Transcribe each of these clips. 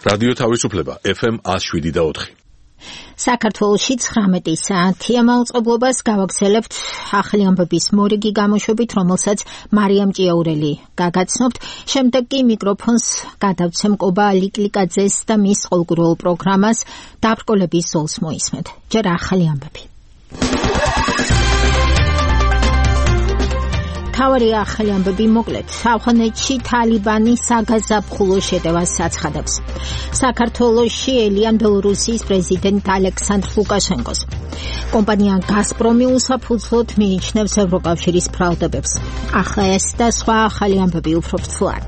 რადიო თავისუფლება FM 107.4. საქართველოში 19 საათია მაუწყებლობას გავაგრძელებთ ახალი ამბების მორიგი გამოშვებით, რომელსაც მარიამ ჭიაურელი გაგაცნობთ. შემდეგ კი მიკროფონს გადავცემ კობა ლიკლიკაძეს და მის ყოველგვარულ პროგრამას დაბრკოლების ზოლს მოისმენთ. ჯერ ახალი ამბები. თავარი ახალი ამბები მოკლედ. ავღანეთში თალიბანი საგაზაფხულო შეტევას აცხადებს. საქართველოში ელიან ბელორუსიის პრეზიდენტ ალექსანდრ ლუკაშენკოს. კომპანია გაზპრომი უსაფუძვლოდ მიიჩნევს ევროკავშირის ბრალდებებს. ახლა ეს და სხვა ახალი ამბები უფრო ფრთულად.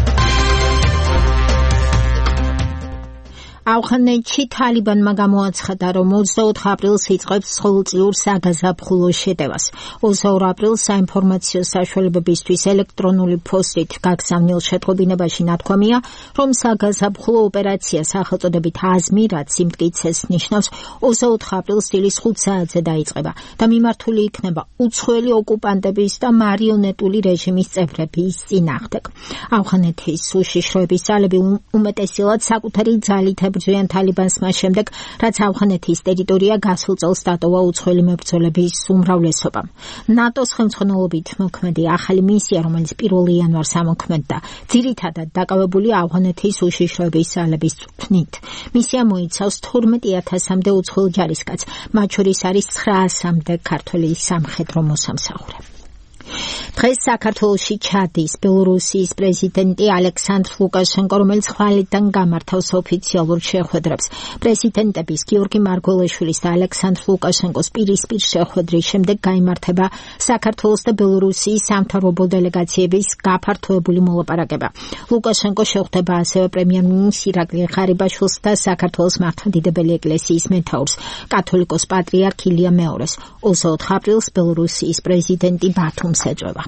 ავღანეთში თალიბანმა გამოაცხადა, რომ 24 აპრილს იწყებს ყოველწლიურ საგაზაფხულო შეტევას. 22 აპრილს საინფორმაციო საშუალებებისთვის ელექტრონული პოსტით გაგზავნილ შეტყობინებაში ნათქვამია, რომ საგაზაფხულო ოპერაცია სახელწოდებით აზმი, რაც სიმტკიცეს ნიშნავს, 24 აპრილს დილის 5 საათზე დაიწყება და მიმართული იქნება უცხოელი ოკუპანტების და მარიონეტული რეჟიმის წევრების წინააღმდეგ. ავღანეთის უშიშროების ძალები უმეტესილად საკუთარი ძალით ებრძვიან თალიბანს მას შემდეგ, რაც ავღანეთის ტერიტორია გასულ წელს დატოვა უცხოელი მებრძოლების უმრავლესობამ. ნატოს ხელმძღვანელობით მოქმედი ახალი მისია, რომელიც 1 იანვარს ამოქმედდა, ძირითადად დაკავებულია ავღანეთის უშიშროების ძალების წვრთნით. მისია მოიცავს 12,000-მდე უცხოელ ჯარისკაცს, მათ შორის არის 900-მდე ქართველი სამხედრო მოსამსახურე. დღეს საქართველოში ჩადის ბელორუსიის პრეზიდენტი ალექსანდრ ლუკაშენკო, რომელიც ხვალიდან გამართავს ოფიციალურ შეხვედრებს. პრეზიდენტების გიორგი მარგველაშვილის და ალექსანდრ ლუკაშენკოს პირისპირ შეხვედრის შემდეგ გაიმართება საქართველოს და ბელორუსიის სამთავრობო დელეგაციების გაფართოებული მოლაპარაკება. ლუკაშენკო შეხვდება ასევე პრემიერ-მინისტრ ირაკლი ღარიბაშვილს და საქართველოს მართლმადიდებელი ეკლესიის მეთაურს, კათოლიკოს პატრიარქ ილია მეორეს. 24 აპრილს ბელორუსიის პრეზიდენტი ბათუმს ეწვევა.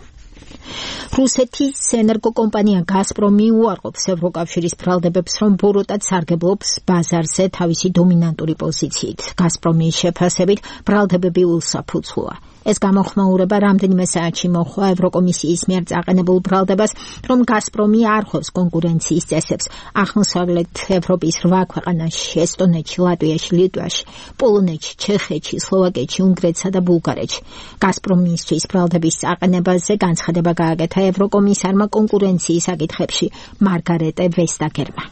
რუსეთის ენერგოკომპანია გაზპრომი უარყოფს ევროკავშირის ბრალდებებს, რომ ბოროტად სარგებლობს ბაზარზე თავისი დომინანტური პოზიციით. გაზპრომის შეფასებით ბრალდებები უსაფუძვლოა. ეს გამოხმაურება რამდენიმე საათში მოჰყვა ევროკომისიის მიერ წაყენებულ ბრალდებას, რომ გაზპრომი არ ხვევს კონკურენციის წესებს აღმოსავლეთ ევროპის 8 ქვეყანაში, ესტონეთში, ლატვიაში, ლიტვაში, პოლონეთში, ჩეხეთში, სლოვაკეთში, უნგრეთსა და ბულგარეთში. გაზპრომისთვის ბრალდების წაყენებაზე განცხადება გააკეთა ევროკომისარმა კონკურენციის საკითხებში მარგარეტე ვესტაგერმა.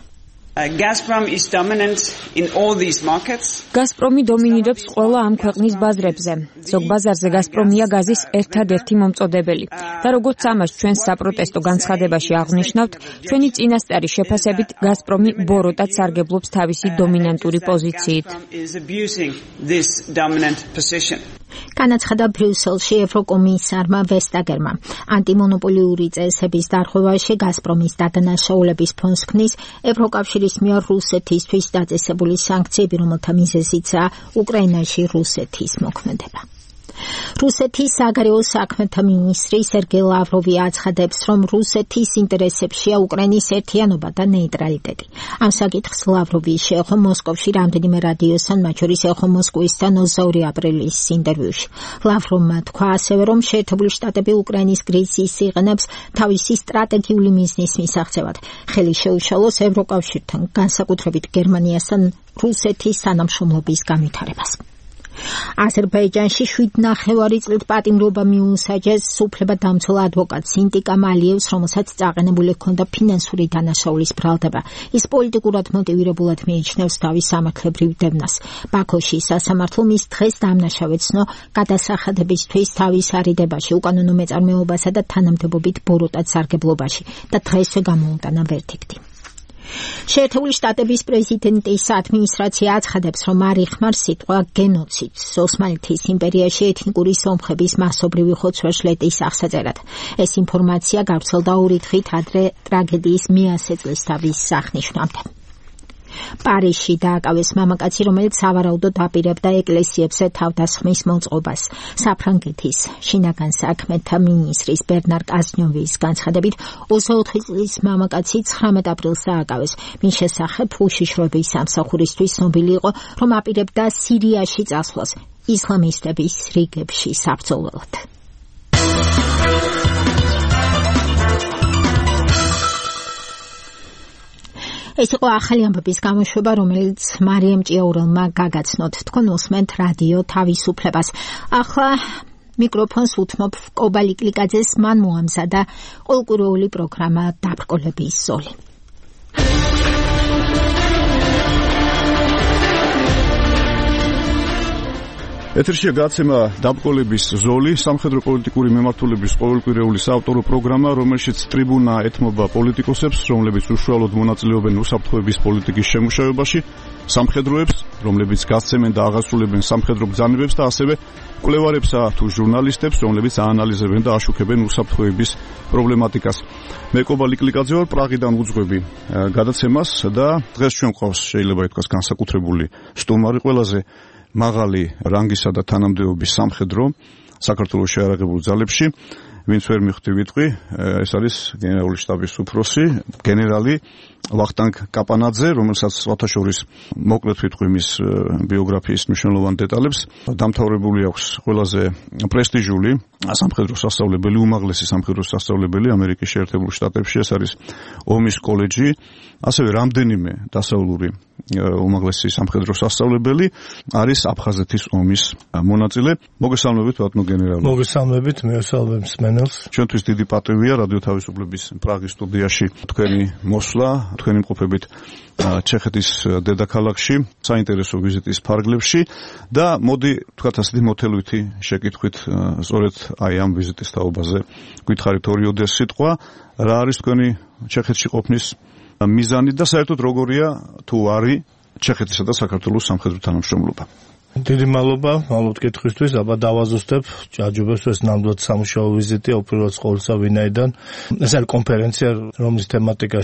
გაზპრომი დომინირებს ყველა ამ ქვეყნის ბაზრებზე. ზოგ ბაზარზე გაზპრომია გაზის ერთადერთი მომწოდებელი. და როგორც ამას ჩვენ საპროტესტო განცხადებაში აღნიშნავთ, ჩვენი წინასწარი შეფასებით გაზპრომი ბოროტად სარგებლობს თავისი დომინანტური პოზიციით. განაცხადა ბრიუსელში ევროკომისარმა ვესტაგერმა. ანტიმონოპოლიური წესების დარღვევაში გაზპრომის დადანაშაულების ფონს ქმნის ევროკავშირის მიერ რუსეთისთვის დაწესებული სანქციები, რომელთა მიზეზიცაა უკრაინაში რუსეთის მოქმედება. რუსეთის საგარეო საქმეთა მინისტრი სერგეი ლავროვი აცხადებს, რომ რუსეთის ინტერესებშია უკრაინის ერთიანობა და ნეიტრალიტეტი. ამ საკითხს ლავროვი შეეხო მოსკოვში რამდენიმე რადიოსთან, მათ შორის ეხო მოსკოვისთან 22 აპრილის ინტერვიუში. ლავროვმა თქვა ასევე, რომ შეერთებული შტატები უკრაინის კრიზისს იყენებს თავისი სტრატეგიული მიზნის მისაღწევად. ხელი შეუშალოს ევროკავშირთან, განსაკუთრებით გერმანიასთან რუსეთის თანამშრომლობის განვითარებას. აზერბაიჯანში 7,5 წლით პატიმრობა მიუსაჯეს უფლებადამცველ ადვოკატს ინტიკამ ალიევს, რომელსაც წაყენებული ჰქონდა ფინანსური დანაშაულის ბრალდება. ის პოლიტიკურად მოტივირებულად მიიჩნევს თავის სამართლებრივ დევნას. ბაქოში სასამართლომ ის დღეს დამნაშავეცნო გადასახადებისთვის თავის არიდებაში, უკანონო მეწარმეობასა და თანამდებობით ბოროტად სარგებლობაში და დღესვე გამოუტანა ვერდიქტი. შეერთებული შტატების პრეზიდენტის ადმინისტრაცია აცხადებს, რომ არ იხმარს სიტყვა გენოციდს ოსმალეთის იმპერიაში ეთნიკური სომხების მასობრივი ხოცვა-შლეტის აღსაწერად. ეს ინფორმაცია გავრცელდა 2 დღით ადრე ტრაგედიის 100 წლის თავის აღნიშვნამდე. პარიზში დააკავეს მამაკაცი, რომელიც სავარაუდოდ აპირებდა ეკლესიებზე თავდასხმის მოწყობას. საფრანგეთის შინაგან საქმეთა მინისტრის ბერნარ კაზნიოვის განცხადებით, 24 წლის მამაკაცი 19 აპრილს დააკავეს. მის შესახებ უშიშროების სამსახურისთვის ცნობილი იყო, რომ აპირებდა სირიაში წასვლას ისლამისტების რიგებში საბრძოლველად. ეს იყო ახალი ამბების გამოშვება, რომელიც მარიამ ჭიაურელმა გაგაცნოთ. თქვენ უსმენთ რადიო თავისუფლებას. ახლა მიკროფონს უთმობ კობა ლიკლიკაძეს, მან მოამზადა ყოველკვირეული პროგრამა დაბრკოლების ზოლი. ეთერშია გაცემა დაბრკოლების ზოლი, სამხედრო პოლიტიკური მემართულების ყოველკვირეული საავტორო პროგრამა, რომელშიც ტრიბუნა ეთმობა პოლიტიკოსებს, რომლებიც უშუალოდ მონაწილეობენ უსაფრთხოების პოლიტიკის შემუშავებაში, სამხედროებს, რომლებიც გასცემენ და აღასრულებენ სამხედრო ბრძანებებს და ასევე მკვლევარებსა თუ ჟურნალისტებს, რომლებიც აანალიზებენ და აშუქებენ უსაფრთხოების პრობლემატიკას. მე კობა ლიკლიკაძე ვარ, პრაღიდან უძღვები გადაცემას და დღეს ჩვენ გვყავს შეიძლება ითქვას განსაკუთრებული სტუმარი, ყველაზე მაღალი რანგისა და თანამდებობის სამხედრო საქართველოს შეიარაღებულ ძალებში, ვინც ვერ მიხვდივიტყვი, ეს არის გენერალური შტაბის უფროსი, გენერალი ვახტანგ კაპანაძე, რომელსაც სვათაშორის მოკლედ ვიტყვი მის ბიოგრაფიის მნიშვნელოვან დეტალებს. დამთავრებული აქვს ყველაზე პრესტიჟული სამხედრო სასწავლებელი, უმაღლესი სამხედრო სასწავლებელი ამერიკის შეერთებულ შტატებში, ეს არის ომის კოლეჯი, ასევე რამდენიმე დასავლური უმაღლესი სამხედრო სასწავლებელი, არის აფხაზეთის ომის მონაწილე. მოგესალმებით ბატონო გენერალი. მოგესალმებით, მეოსალმებ მსმენელს. ჩვენთვის დიდი პატივია რადიო თავისუფლების პრაღის სტუდიაში თქვენი მოსვლა, თქვენი მყოფებით ჩეხეთის დედაქალაქში, საინტერესო ვიზიტის ფარგლებში და მოდი თქვათ ასეთი მოთელვითი შეკითხვით სწორედ აი ამ ვიზიტის თაობაზე გითხარით ორი სიტყვა, რა არის თქვენი ჩეხეთში ყოფნის მიზანი და საერთოდ როგორია თუ არის ჩეხეთისა და საქართველოს სამხედრო თანამშრომლობა. დიდი მადლობა კითხვისთვის, აბა დავაზუსტებ ჯაჯუბებს, ეს ნამდვილად სამუშაო ვიზიტია, უპირველეს ყოვლისა ვინაიდან ეს არის კონფერენცია, რომლის თემატიკა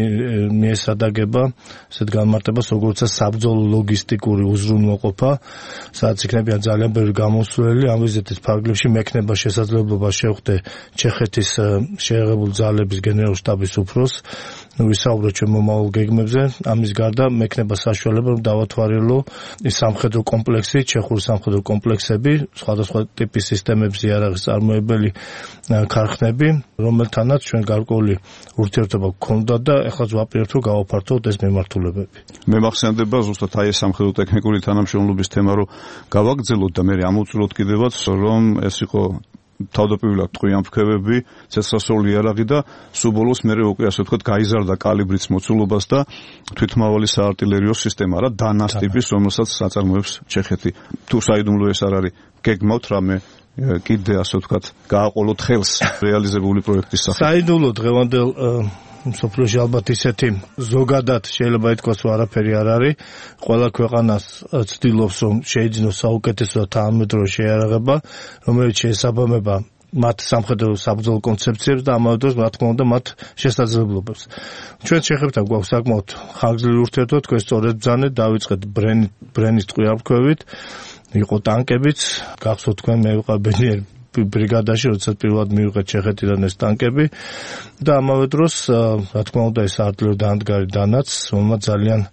მიესადაგება ესეთ განმარტებას, როგორც საბრძოლო ლოგისტიკური უზრუნველყოფა, სადაც იქნებიან ძალიან ბევრი გამოსვლელი. ამ ვიზიტის ფარგლებში მექნება შესაძლებლობა შევხვდე ჩეხეთის შეიარაღებული ძალების გენერალურ შტაბის უფროსს, ვისაუბროთ ჩვენ მომავალ გეგმებზე. ამის გარდა მექნება საშუალება, რომ დავათვალიერო ის სამხედრო კომპლექსი, ჩეხური სამხედრო კომპლექსები, სხვადასხვა ტიპის სისტემების იარაღის წარმოებელი ქარხნები, რომელთანაც ჩვენ გარკვეული ურთიერთობა გქონდა და ეხლა ვაპირებთ, რომ გავაფართოვოთ ეს მიმართულებები. მე მახსენდება ზუსტად აი ეს სამხედრო ტექნიკური თანამშრომლობის თემა, რომ გავაგრძელოთ და მე ამოვწილოთ კიდევაც, რომ ეს იყო თავდაპირველად ტყვიამფრქვევები, ცეცხლსასროლი იარაღი და სულ ბოლოს მერე უკვე ასე ვთქვათ გაიზარდა კალიბრიც მოცულობას და თვითმავალი საარტილერიო სისტემა რა დანას ტიპის, რომელსაც აწარმოებს ჩეხეთი. თუ საიდუმლო ეს არ არის, გეგმავთ რამე კიდე ასე ვთქვათ გააყოლოთ ხელს რეალიზებული პროექტის სახით. საიდუმლო დღევანდელ მსოფლიოში ალბათ ისეთი ზოგადად შეიძლება ითქვას, რომ არაფერი არ არის. ყველა ქვეყანას ცდილობს, რომ შეიძინოს საუკეთესო და თანამედროვე შეიარაღება, რომელიც შეესაბამება მათ სამხედრო საბრძოლო კონცეფციებს და ამავე დროს, რა თქმა უნდა, მათ შესაძლებლობებს. ჩვენ ჩეხებთან გვაქვს საკმაოდ ხანგრძლივი ურთიერთობა, თქვენ სწორედ ბრძანეთ, დავიწყეთ ბრენის ტყვიამფრქვევით, იყო ტანკებიც, გახსოვთ თქვენ მე ვიყავ ბედნიერი ბრიგადაში, როდესაც პირველად მივიღეთ ჩეხეთიდან ეს ტანკები და ამავე დროს, რა თქმა უნდა, ეს არტილერიული დანადგარი დანაც, რომელმაც ძალიან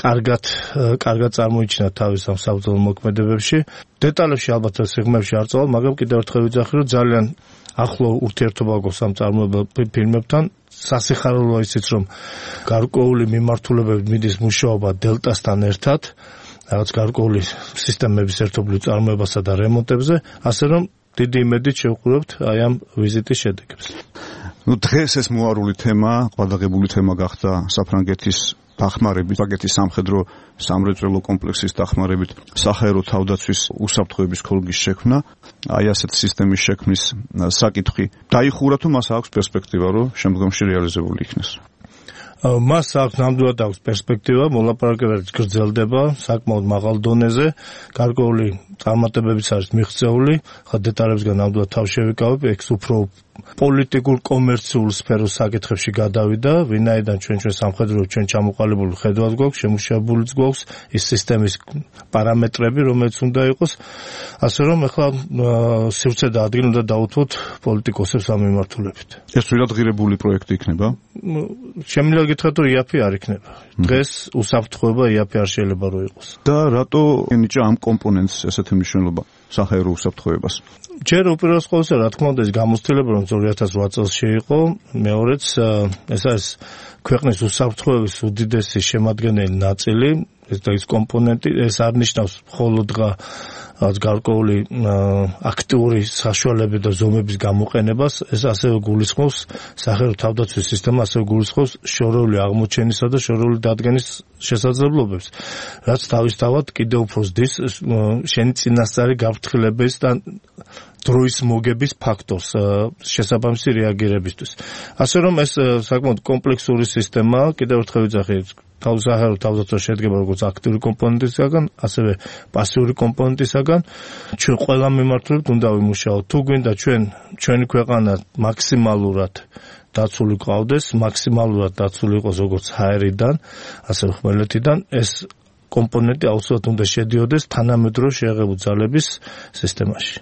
კარგად წარმოიჩინა თავის ამ საბრძოლო მოქმედებებში. დეტალებში ალბათ სიღრმეებში არ წავალ, მაგრამ კიდევ ერთხელ ვიძახი, რომ ძალიან ახლო ურთიერთობა გვაქვს ამ წარმოებულ ფირმებთან. სასიხარულოა ისიც, რომ გარკვეული მიმართულებებით მიდის მუშაობა დელტასთან ერთად, რაღაც გარკვეული სისტემების ერთობლივ წარმოებასა და რემონტებზე, ასე რომ დიდი იმედით შევყურებთ აი ამ ვიზიტის შედეგებს. დღეს ეს მოარული თემა, ყადაღებული თემა გახდა საფრანგეთის დახმარებით, საფრანგეთის სამხედრო სამრეწველო კომპლექსის დახმარებით საჰაერო თავდაცვის უსაფრთხოების ქოლგის შექმნა. აი ასეთ სისტემის შექმნის საკითხი დაიხურა თუ მას აქვს პერსპექტივა, რომ შემდგომში რეალიზებული იქნეს? მას აქვს ნამდვილად აქვს პერსპექტივა, მოლაპარაკებები გრძელდება საკმაოდ მაღალ დონეზე, გარკვეული წარმატებებიც არის მიღწეული, ხა დეტალებისგან ნამდვილად თავ შევიკავებ, ეს უფრო პოლიტიკურ კომერციულ სფეროს საკითხებში გადავიდა, ვინაიდან ჩვენ სამხედრო ჩვენ ჩამოყალიბებული ხედვაც გვაქვს, შემუშავებულიც გვაქვს ის სისტემის პარამეტრები, რომელიც უნდა იყოს, ასე რომ ახლა სივრცე და ადგილი უნდა დაუთმოთ პოლიტიკოსებს ამ მიმართულებით. ეს თვითონ ღირებული პროექტი იქნება? შემიძლია გითხრათ, რომ იაფი არ იქნება. დღეს უსაფრთხოება იაფი არ შეიძლება რომ იყოს. და რატო ენიჭა ამ კომპონენტს ესეთი მნიშვნელობა? საჰაერო უსაფრთხოებას. ჯერ უპირველეს ყოვლისა, რა თქმა უნდა, ეს გამოცდილება რომ 2008 წელს შეიყო, მეორეც ეს არის ქვეყნის უსაფრთხოების უდიდესი შემადგენელი ნაწილი, ეს კომპონენტი, ეს არ ნიშნავს მხოლოდ გარკვეული აქტიური საშუალების და ზომების გამოყენებას, ეს ასევე გულისხმობს სახელმწიფო თავდაცვის სისტემა, ასევე გულისხმობს შორეული აღმოჩენისა და შორეული დადგენის შესაძლებლობებს, რაც თავისთავად კიდევ უფრო ზრდის შენი წინასწარი გაფრთხილების და დროის მოგების ფაქტორს შესაბამისი რეაგირებისთვის. ასე რომ ეს საკმაოდ კომპლექსური სისტემაა, კიდევ ერთხელ ვიძახი, საჰაერო თავდაცვა შედგება როგორც აქტიური კომპონენტისაგან, ასევე პასიური კომპონენტისაგან. ჩვენ ყველა მიმართულებით უნდა ვიმუშაოთ. თუ გვინდა ჩვენი ქვეყანა მაქსიმალურად დაცული ყავდეს, მაქსიმალურად დაცული იყოს როგორც ჰაერიდან, ასევე ხმელეთიდან, ეს კომპონენტი აუცილებლად უნდა შედიოდეს თანამედროვე შეიარაღებული ძალების სისტემაში.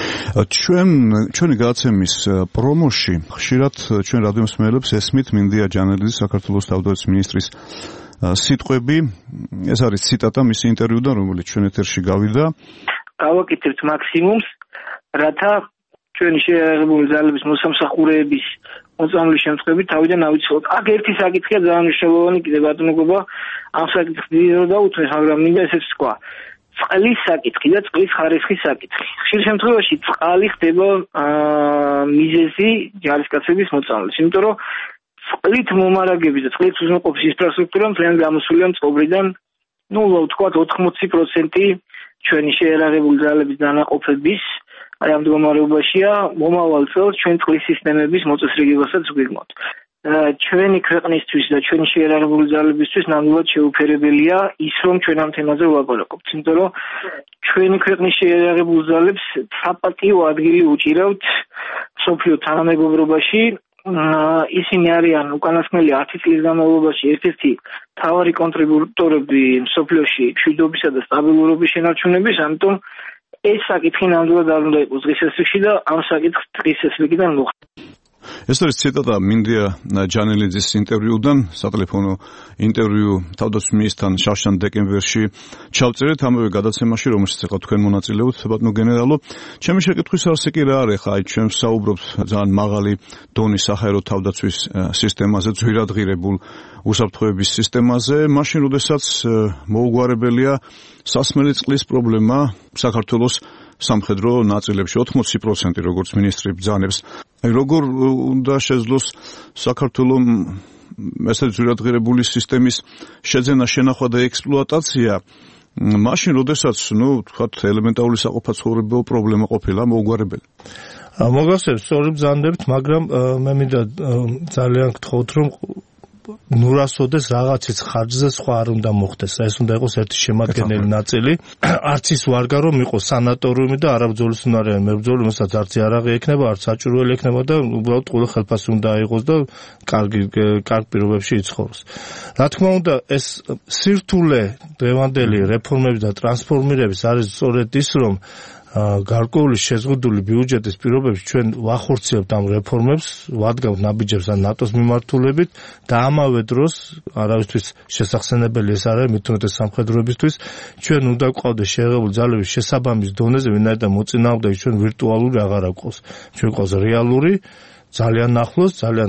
ჩვენი გადაცემის პრომოში ხშირად ჩვენ რადიო მსმენელებს ესმით მინდია ჯანელიძის საქართველოს თავდაცვის მინისტრის სიტყვები, ეს არის ციტატა მისი ინტერვიუდან, რომელიც ჩვენ ეთერში გავიდა. გავაკეთებთ მაქსიმუმს, რათა ჩვენი შეიარაღებული ძალების მოსამსახურეების მოწამვლის შემთხვევით თავიდან ავიცილოთ. აქ ერთი საკითხია ძალიან მნიშვნელოვანი, კიდევ ბატონობა, ამ საკითხს დიდ დაუთმეს, მაგრამ მინდა ესეც თქვა. წყლის საკითხი და წყლის ხარისხის საკითხი. ხშირ შემთხვევაში წყალი ხდება მიზეზი ჯარისკაცების მოწამვლის, იმიტომ რომ წყლით მომარაგების და წყლით უზრუნველყოფის ინფრასტრუქტურა მთლიანად გამოსულია მწყობრიდან, ვთქვათ 80% ჩვენი შეიარაღებული ძალების დანაყოფების აი ამ მდგომარეობაშია, მომავალ წელს ჩვენ წყლის სისტემების მოწესრიგებასაც ვგეგმავთ. ჩვენი ქვეყნისთვის და ჩვენი შეიარაღებული ძალებისთვის ნამდვილად შეუფერებელია ის, რომ ჩვენ ამ თემაზე ვლაპარაკობთ, იმიტომ რომ ჩვენი ქვეყნის შეიარაღებულ ძალებს საპატიო ადგილი უჭირავთ მსოფლიო თანამეგობრობაში. ისინი არიან უკანასკნელი 10 წლის განმავლობაში ერთ-ერთი მთავარი კონტრიბუტორები მსოფლიოში მშვიდობისა და სტაბილურობის შენარჩუნების, ამიტომ ეს საკითხი ნამდვილად არ უნდა იყოს დღის ესრიგში და ამ საკითხს დღის ესრიგიდან მოხდა. ეს არის ციტატა მინდია ჯანელიძის ინტერვიუდან, სატელეფონო ინტერვიუ თავდაცვის მინისტრთან შარშან დეკემბერში ჩავწერეთ ამავე გადაცემაში, რომელშიც ახლა თქვენ მონაწილეობთ, ბატონო გენერალო. ჩემი შეკითხვის არსი კი რა არის, აი ჩვენ ვსაუბრობთ ძალიან მაღალი დონის საჰაერო თავდაცვის სისტემაზე, ძვირადღირებულ უსაფრთხოების სისტემაზე, მაშინ როდესაც მოუგვარებელია სასმელი წყლის პრობლემა საქართველოს სამხედრო ნაწილებში 80% როგორც მინისტრი ბრძანებს. აი როგორ უნდა შეძლოს საქართველოს ესეთი ძვირადღირებული სისტემის შეძენა, შენახვა და ექსპლუატაცია, მაშინ როდესაც, თქვათ, ელემენტარული საყოფაცხოვრებო პრობლემა ყოფილა მოუგვარებელი. მოგახსენებთ, სწორი ბრძანებთ, მაგრამ მე მინდა ძალიან გთხოვთ, რომ ნურასოდეს რაღაცის ხარჯზე სხვა არ უნდა მოხდეს. ეს უნდა იყოს ერთი შემადგენელი ნაწილი. არც ის ვარგა რომ იყოს სანატორიუმი და არაბძოლის უნარიანი მებრძოლი, რომელსაც არც იარაღი ექნება, არც საჭურველი ექნება და უბრალოდ ყველა ხელფასი უნდა აიღოს და კარგ პირობებში იცხოვროს. რა თქმა უნდა, ეს სირთულე დღევანდელი რეფორმების და ტრანსფორმირების არის სწორედ ის, რომ გარკვეული შეზღუდული ბიუჯეტის პირობებში ჩვენ ვახორციელებთ ამ რეფორმებს, ვადგავთ ნაბიჯებს ან ნატოს მიმართულებით და ამავე დროს არავისთვის შესახსენებელი ეს არ არის, მით უმეტეს სამხედროებისთვის, ჩვენ უნდა გვყავდეს შეიარაღებული ძალების შესაბამის დონეზე, ვინაიდან მოწინააღმდეგე ჩვენ ვირტუალური აღარ აქვს. ჩვენ გვყავს რეალური, ძალიან ახლოს, ძალიან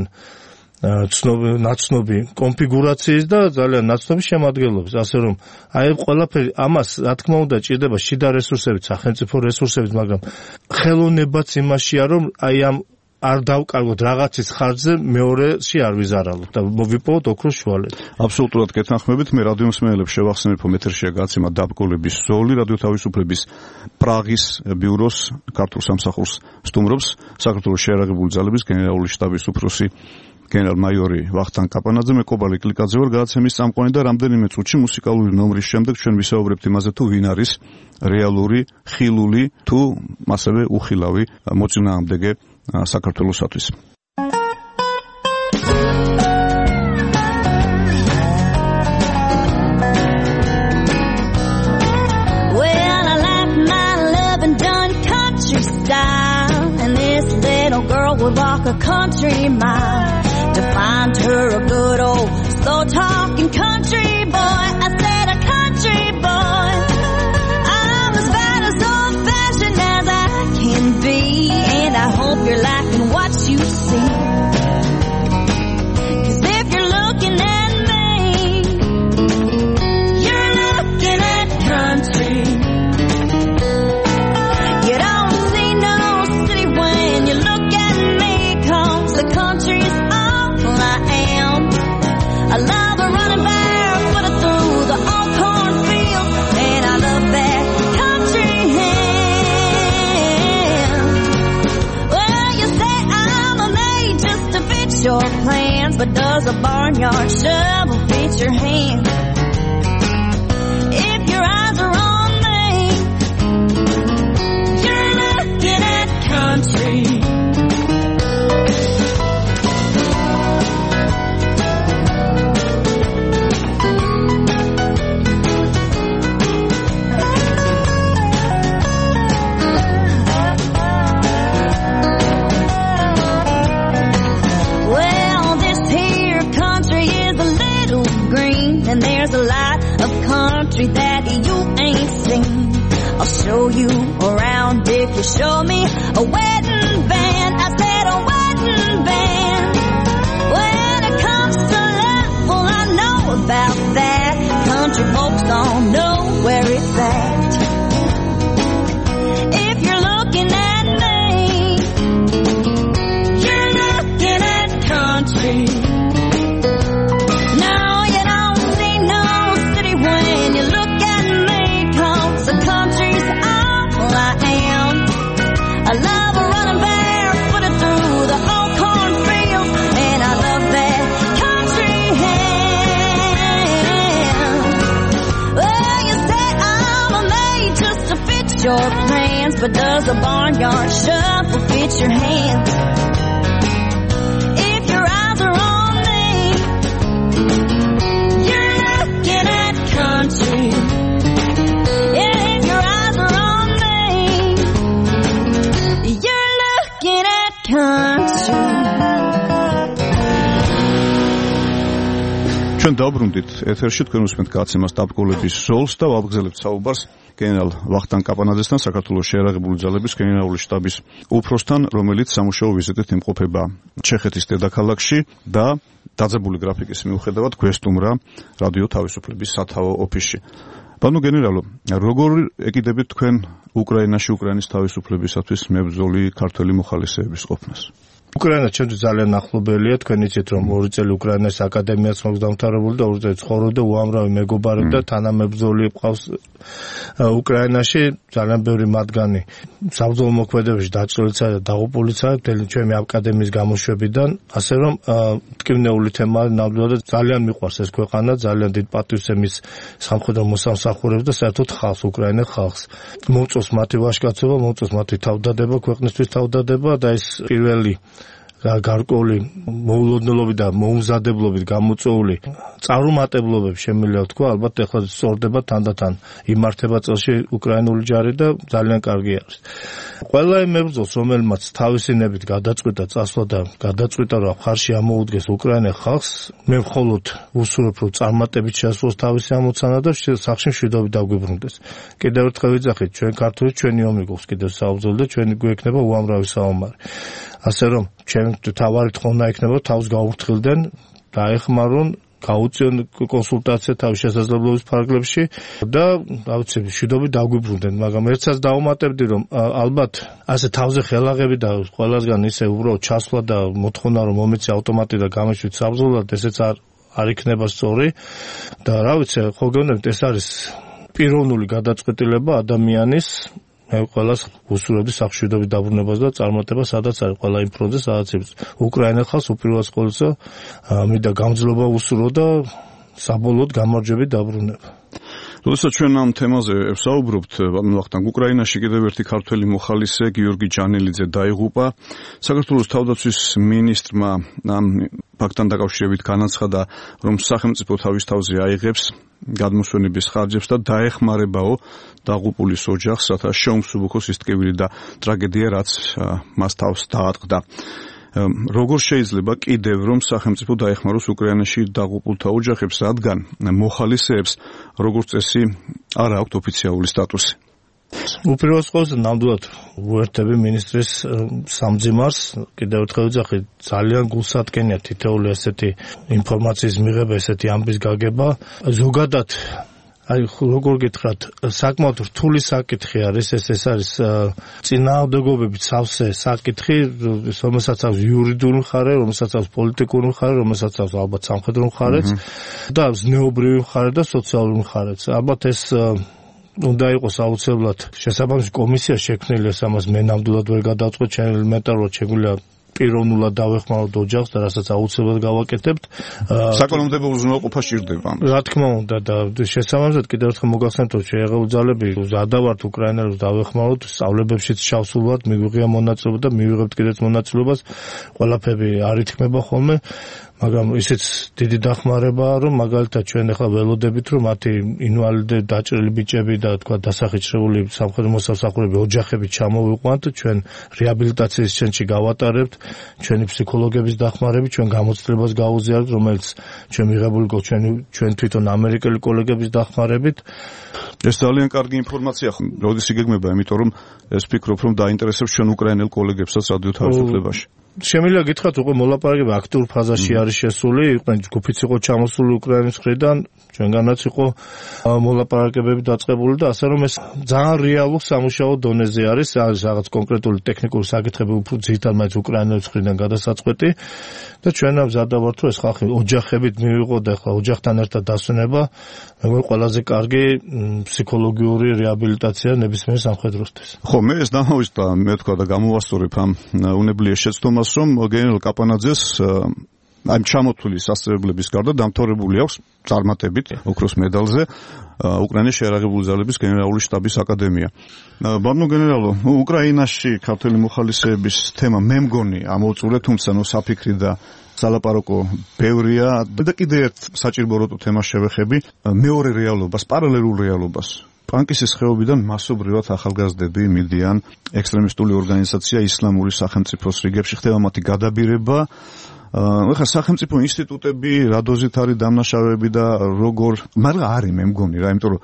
ნაცნობი კონფიგურაციის და ძალიან ნაცნობი შემადგენლობის, ასე რომ აი ყველაფერი ამას რა თქმა უნდა ჭირდება შიდა რესურსებით, სახელმწიფო რესურსებით, მაგრამ ხელოვნებაც იმაშია, რომ აი ამ არ დავკარგოთ რაღაცის ხარჯზე მეორეში არ ვიზარალოთ და მოვიპოვოთ ოქროს შუალედ. აბსოლუტურად გეთანხმებით. მე რადიო მსმენელებს შევახსენებ, რომ ეთერშია გადაცემა დაბგოლების ზოლი, რადიო თავისუფლების პრაღის ბიუროს ქართულ სამსახურს სტუმრობს საქართველოს შეიარაღებული ძალების გენერალური შტაბის უფროსი გენერალ-მაიორი ვახტანგ კაპანაძე. მე კობალი კლიკაძე ვარ, გადაცემის წამყვანი და რამდენიმე წუთში მუსიკალური ნომრის შემდეგ ჩვენ ვისაუბრებთ იმაზე, თუ ვინ არის რეალური, ხილული თუ ასევე უხილავი მოწინააღმდეგე საქართველოსათვის. Well, I left my love and done country style, and this little girl would walk a country mile to find her a good old slow talking country boy. I said a country boy. I'm as bad as old fashioned and I hope you're liking what you see. 'Cause if you're looking at me, you're looking at country. You don't see no city when you look at me, 'cause the country's all I am. I love a running barefoot through the old cornfield, and I love that country hand. Well, you say I'm made just to fit your plans, but does a barnyard shovel fit your hand? If your eyes are on me, you're looking at country. And there's a lot of country that you ain't seen. I'll show you around if you show me a wedding band. I said a wedding band. When it comes to love, well, I know about that. Country folks don't know where it's at. If you're looking at me, you're looking at country. I love running barefoot through the old cornfield, and I love that country hand. Well, you say I'm made just to fit your plans, but does a barnyard shovel fit your hands? If your eyes are on me, you're looking at country. ჩვენ დავბრუნდით ეთერში, თქვენ უსმენთ გაცემას დაბრძოლების ზოლს და ვაგრძელებთ საუბარს გენერალ ვახტანგ კაპანაძესთან, საქართველოს შეიარაღებული ძალების გენერალური შტაბის უფროსთან, რომელიც სამუშაო ვიზიტით იმყოფება ჩეხეთის დედაქალაქში და დაძაბული გრაფიკის მიუხედავად გვესტუმრა რადიო თავისუფლების სათავო ოფისში. ბანო გენერალო, როგორ ეკიდებით თქვენ უკრაინაში უკრაინის თავისუფლებისათვის მებრძოლი ქართველი მოხალისეების ყოფნას? უკრაინა ჩვენთვის ძალიან ახლობელია, თქვენ იცით რომ 2 წელი უკრაინის აკადემიაც მაქვს დამთავრებული და 2 წელი ცხოვრობდა, უამრავი მეგობარი და თანამებრძოლი ყავს უკრაინაში, ძალიან ბევრი მათგანი საბრძოლო მოქმედებაში დაჭრილისა და დაღუპულისა მთელი ჩვენი აკადემიის გამოშვებიდან, ასე რომ მტკივნეული თემაა ნამდვილად ძალიან მიყვარს ეს ქვეყანა, ძალიან დიდ პატივს ემის სამხედრო მოსამსახურებს და საერთოდ ხალხს, უკრაინის ხალხს. მოუწევს მათი ვაჟკაცობა, მოუწევს მათი თავდადება, ქვეყნისთვის თავდადება და ეს პირველი გარკვეული მოულოდნელობით და მოუმზადებლობით გამოწვეული წარუმატებლობები შემიძლია ვთქვა, ალბათ ეხლა სწორდება თანდათან იმართება წელში უკრაინული ჯარი და ძალიან კარგი არის. ყველა იმ მებრძოლს, რომელმაც თავისი ნებით გადაწყვიტა წასვლა და გადაწყვიტა რომ ხარში ამოუდგეს უკრაინის ხალხს, მე მხოლოდ ვუსურვებ რომ წარმატებით შეასრულოს თავისი ამოცანა და სახში მშვიდობით დაგვიბრუნდეს. კიდევ ერთხელ ვიძახით, ჩვენ ქართული ჩვენი ომი გვაქვს კიდევ საუბრძოლო და ჩვენი გვექნება უამრავი საომარი. ასე რომ ჩვენ თავარი თხოვნა იქნება თავს გაუფრთხილდნენ, დაეხმარონ, გაუწიონ კონსულტაცია თავის შესაძლებლობის ფარგლებში და დავიცი მშვიდობით დაგვიბრუნდნენ, მაგრამ ერთსაც დავუმატებდი რომ ალბათ ასე თავზე ხელაღები და ყველასგან ისე უბრალოდ ჩასვლა და მოთხოვნა რომ მომეცი ავტომატურად გამეშვით საბრძოლოდ, ესეც არ იქნება სწორი და რა ვიცი, ხო გეუბნებით, ეს არის პიროვნული გადაწყვეტილება ადამიანის. მე ყველას უსურვებდი სახშვიდობით დაბრუნებას და წარმატებას, სადაც არის ყველა იმ ფრონტზე, სადაც არის უკრაინა ხალხს უპირველეს ყოვლისა მინდა გამძლეობა უსურვო და საბოლოოდ გამარჯვებით დაბრუნება. როდესაც ჩვენ ამ თემაზე ვსაუბრობთ, ვახტანგ, უკრაინაში კიდევ ერთი ქართველი მოხალისე გიორგი ჯანელიძე დაიღუპა. საქართველოს თავდაცვის მინისტრმა ამ ფაქტთან დაკავშირებით განაცხადა, რომ სახელმწიფო თავის თავზე აიღებს გადმოსვენების ხარჯებს და დაეხმარებაო დაღუპულის ოჯახს, რათა შეუმსუბუქოს ის ტკივილი და ტრაგედია, რაც მას თავს დაატყდა. როგორ შეიძლება კიდევ რომ სახელმწიფო დაეხმაროს უკრაინაში დაღუპულთა ოჯახებს, რადგან მოხალისეებს როგორც წესი არ აქვთ ოფიციალური სტატუსი? უპირველეს ყოვლისა ნამდვილად ვუერთები ministris სამძიმარს კიდევ ერთხელ ვიძახი ძალიან გულსადგენია თითოეული ესეთი ინფორმაციის მიღება ესეთი ამბის გაგება ზოგადად აი როგორ გითხრათ საკმაოდ რთული საკითხი არის ეს არის წინააღმდეგობებით სავსე საკითხი რომელსაც აქვს იურიდიული მხარე რომელსაც აქვს პოლიტიკური მხარე რომელსაც აქვს ალბათ სამხედრო მხარეც და ზნეობრივი მხარე და სოციალური მხარეც ალბათ ეს უნდა იყოს აუცილებლად შესაბამისი კომისია შექმნილი ეს ამას მე ნამდვილად ვერ გადავწყვეტ ჩვენ ელემენტარულად შეგვიძლია პიროვნულად დავეხმაროთ ოჯახს და რასაც აუცილებლად გავაკეთებთ. საკანონმდებლო უზრუნველყოფა სჭირდება. რა თქმა უნდა და შესაბამისად კიდევ ერთხელ მოგახსენებთ რომ შეერაღებული ძალები ზადავართ უკრაინელებს დავეხმაროთ სწავლებებშიც ჩავსულვათ მიგვიღია მონაწილეობა და მივიღებთ კიდეც მონაწილეობას ყველაფერი არ ითქმება ხოლმე მაგრამ ისიც დიდი დახმარებაა რომ მაგალითად ჩვენ ახლა ველოდებით რომ მათი ინვალიდები დაჭრილი ბიჭები და თქვა დასახიჩრებული სამხედრო მოსამსახურეები ოჯახები ჩამოვიყვანთ ჩვენ რეაბილიტაციის ცენტრში გავატარებთ ჩვენი ფსიქოლოგების დახმარებით ჩვენ გამოცდილებას გავუზიარებთ რომელიც ჩვენ მიღებული ჩვენ თვითონ ამერიკელი კოლეგების დახმარებით ეს ძალიან კარგი ინფორმაცია ხო როდის იგეგმება იმიტომ რომ ეს ფიქრობ რომ დაინტერესებს ჩვენ უკრაინელ კოლეგებსაც რადიო თავისუფლებაში შემიძლია გითხრათ უკვე მოლაპარაკება აქტიურ ფაზაში არის შესული, იყვნენ ჯგუფიც იყო ჩამოსული უკრაინის მხრიდან, ჩვენგანაც იყო მოლაპარაკებები დაწყებული და ასე რომ ეს ძალიან რეალურ სამუშაო დონეზე არის რაღაც კონკრეტული ტექნიკური საკითხები უფრო ძირითადად მაინც უკრაინელის მხრიდან გადასაწყვეტი და ჩვენ ამ ზადავართ რომ ეს ხალხი ოჯახებით მივიღო და ახლა ოჯახთან ერთად დასვენება მეგონი ყველაზე კარგი ფსიქოლოგიური რეაბილიტაცია ნებისმიერ სამხედროსთვის. ხო, მე ეს დამოვიწყდა, მე თქვა და გამოვასწორებ ამ უნებლიეს შეცდომას რომ გენერალ კაპანაძეს ამ ჩამოთვლილი სასწავლებლების გარდა დამთავრებული აქვს წარმატებით ოქროს მედალზე უკრაინის შეერაღებული ძალების გენერალური შტაბის აკადემია. ბატონო გენერალო, უკრაინაში ქართველი მოხალისეების თემა მე მგონი ამოვწურე, თუმცა საფიქრი და სალაპარაკო ბევრია და კიდევ ერთ საჭიროებო თემას შევეხები, მეორე რეალობას, პარალელურ რეალობას. პანკისის ხეობიდან მასობრივად ახალგაზრდები მიდიან ექსტრემისტული ორგანიზაცია ისლამური სახელმწიფოს რიგებში, ხდება მათი გადაბირება. ეხლა სახელმწიფო ინსტიტუტები რა დოზით არის დამნაშავეები და როგორ, მაგრამ არის მე მგონი რა, იმიტომ რომ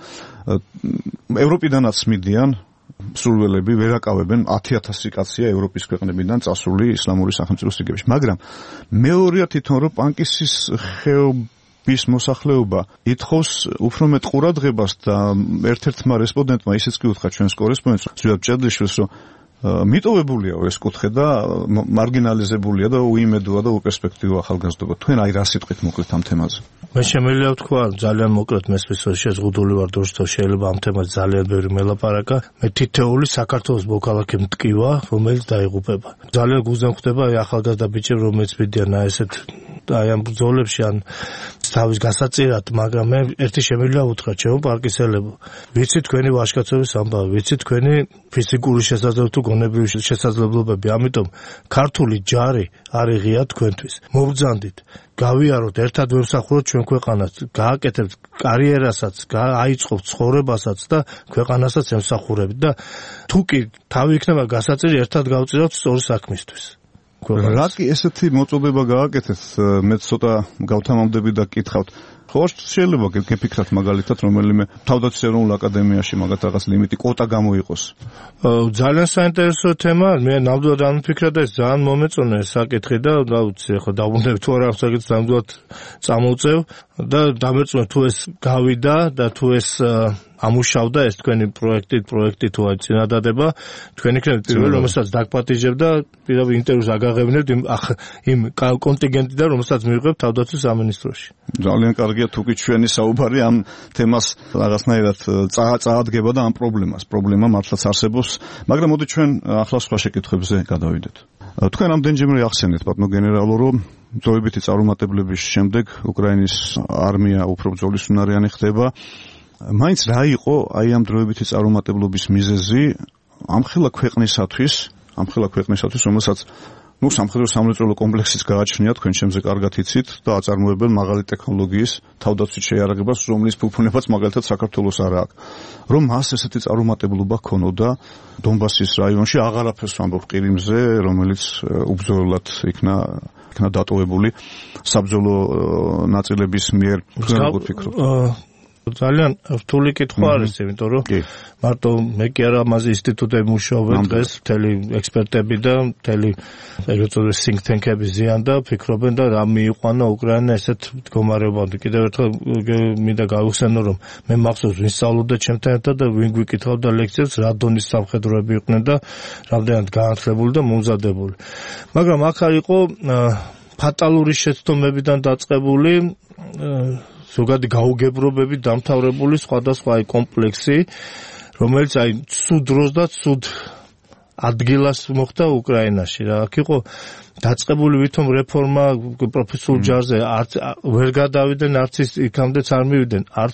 ევროპიდანაც მიდიან სრულველები ვერ აკავებენ 10,000 კაცია ევროპის ქვეყნებიდან წასული ისლამური სახელმწიფოს რიგებში, მაგრამ მეორეა თვითონ რომ პანკისის ხეობის მოსახლეობა ითხოვს უფრო მეტ ყურადღებას და ერთ-ერთმა რესპონდენტმა ისიც კი უთხრა ჩვენს კორესპონდენტს ზვიად ჭედლიშვილს რომ მიტოვებულია ეს კუთხე და მარგინალიზებულია და უიმედოა და უპერსპექტივო ახალგაზრდობა. თქვენ აი რა სიტყვით მოკლედ ამ თემაზე? მე შემიძლია ვთქვა ძალიან მოკლედ მესმის შეზღუდული ვარ დორშტო შეიძლება ამ თემაზე ძალიან ბევრი მელაპარაკა. მე თითოეული საქართველოს მოქალაქე მტკივა რომელიც დაიღუპება. ძალიან გუზემხვდება აი ახალგაზრდა ბიჭები რომელიც მიდიან ესეთ აი ამ ბრძოლებში ან თავის გასაწირად, მაგრამ მე ერთი შემიძლია უთხრა ჩემო პარკისელებო. ვიცი თქვენი ვაჟკაცების ამბავი, ვიცი თქვენი ფიზიკური შესაძლებლობები თუ გონებრივი შესაძლებლობები, ამიტომ ქართული ჯარი არის ღია თქვენთვის. მობრძანდით, გავიაროთ, ერთად ვემსახუროთ ჩვენ ქვეყანას, გააკეთებთ კარიერასაც, აიწყოთ ცხოვრებასაც და ქვეყანასაც ემსახურებით და თუ კი თავი იქნება გასაწირი, ერთად გავწიოთ სწორი საქმისთვის. რა კი ესეთი მოწოდება გააკეთეთ, მე ცოტა გავთამამდები და კითხავთ. ხო, შეიძლება გეფიქრათ მაგალითად რომელიმე თავდაცვის ეროვნულ აკადემიაში მაგათ რაღაც ლიმიტი კვოტა გამოიყოს. ძალიან საინტერესო თემა, მე ნამდვილად არ მიფიქრა და ეს ძალიან მომეწონა ეს საკითხი და დავუცი ხო დავუნდები თუ არა საკითხს ნამდვილად წამოვწევ და დამერწმუნე თუ ეს გავიდა და თუ ეს ამუშავდა ეს თქვენი პროექტი თუ აი წინადადება თქვენ იქნებით პირველი რომელსაც დაგპატიჟებ და პირდაპირ ინტერვიუს აგაღებინებთ იმ კონტინგენტიდან რომელსაც მივიღებთ თავდაცვის სამინისტროში. ძალიან კარგია თუ კი ჩვენი საუბარი ამ თემას რაღაცნაირად წაადგება და ამ პრობლემა მართლაც არსებობს, მაგრამ მოდი ჩვენ ახლა სხვა შეკითხვებზე გადავიდეთ. თქვენ ამდენჯერმე ახსენეთ ბატონო გენერალო რომ ბრძოლებითი წარუმატებლების შემდეგ უკრაინის არმია უფრო ბრძოლისუნარიანი ხდება. მაინც რა იყო აი ამ დროებითი წარუმატებლობის მიზეზი ამხელა ქვეყნისათვის, რომელსაც სამხედრო სამრეწველო კომპლექსიც გააჩნია, თქვენ შემზე კარგად იცით და აწარმოებენ მაღალი ტექნოლოგიის თავდაცვის შეიარაღებას, რომლის ფუფუნებაც მაგალითად საქართველოს არ აქვს. რომ მას ესეთი წარუმატებლობა ჰქონოდა დონბასის რაიონში, აღარაფერს ვამბობ ყირიმზე, რომელიც უბრძოლად იქნა დატოვებული საბრძოლო ნაწილების მიერ. თქვენ როგორ ფიქრობთ? ძალიან რთული კითხვა არის, იმიტომ რომ მარტო მე კი არა ამაზე ინსტიტუტები მუშაობენ დღეს, მთელი ექსპერტები და მთელი ეწოდეს think tank-ები ზიან და ფიქრობენ და რა მიიყვანა უკრაინა ესეთ მდგომარეობამდე. კიდევ ერთხელ მინდა გავიხსენო, რომ მე მახსოვს ვინ სწავლობდა ჩემთან ერთად და ვინ გვიკითხავდა ლექციებს, რა დონის სამხედროები იყვნენ და რამდენად გაანთლებული და მომზადებული. მაგრამ აქ იყო ფატალური შეცდომებიდან დაწყებული ზოგადი გაუგებრობები დამთავრებული სხვადასხვა კომპლექსი, რომელიც ცუდ დროს და ცუდ ადგილას მოხდა უკრაინაში. რა აქ იყო დაწყებული ვითომ რეფორმა პროფესიულ ჯარზე ვერ გადავიდნენ, არც იქამდეც არ მივიდნენ, არც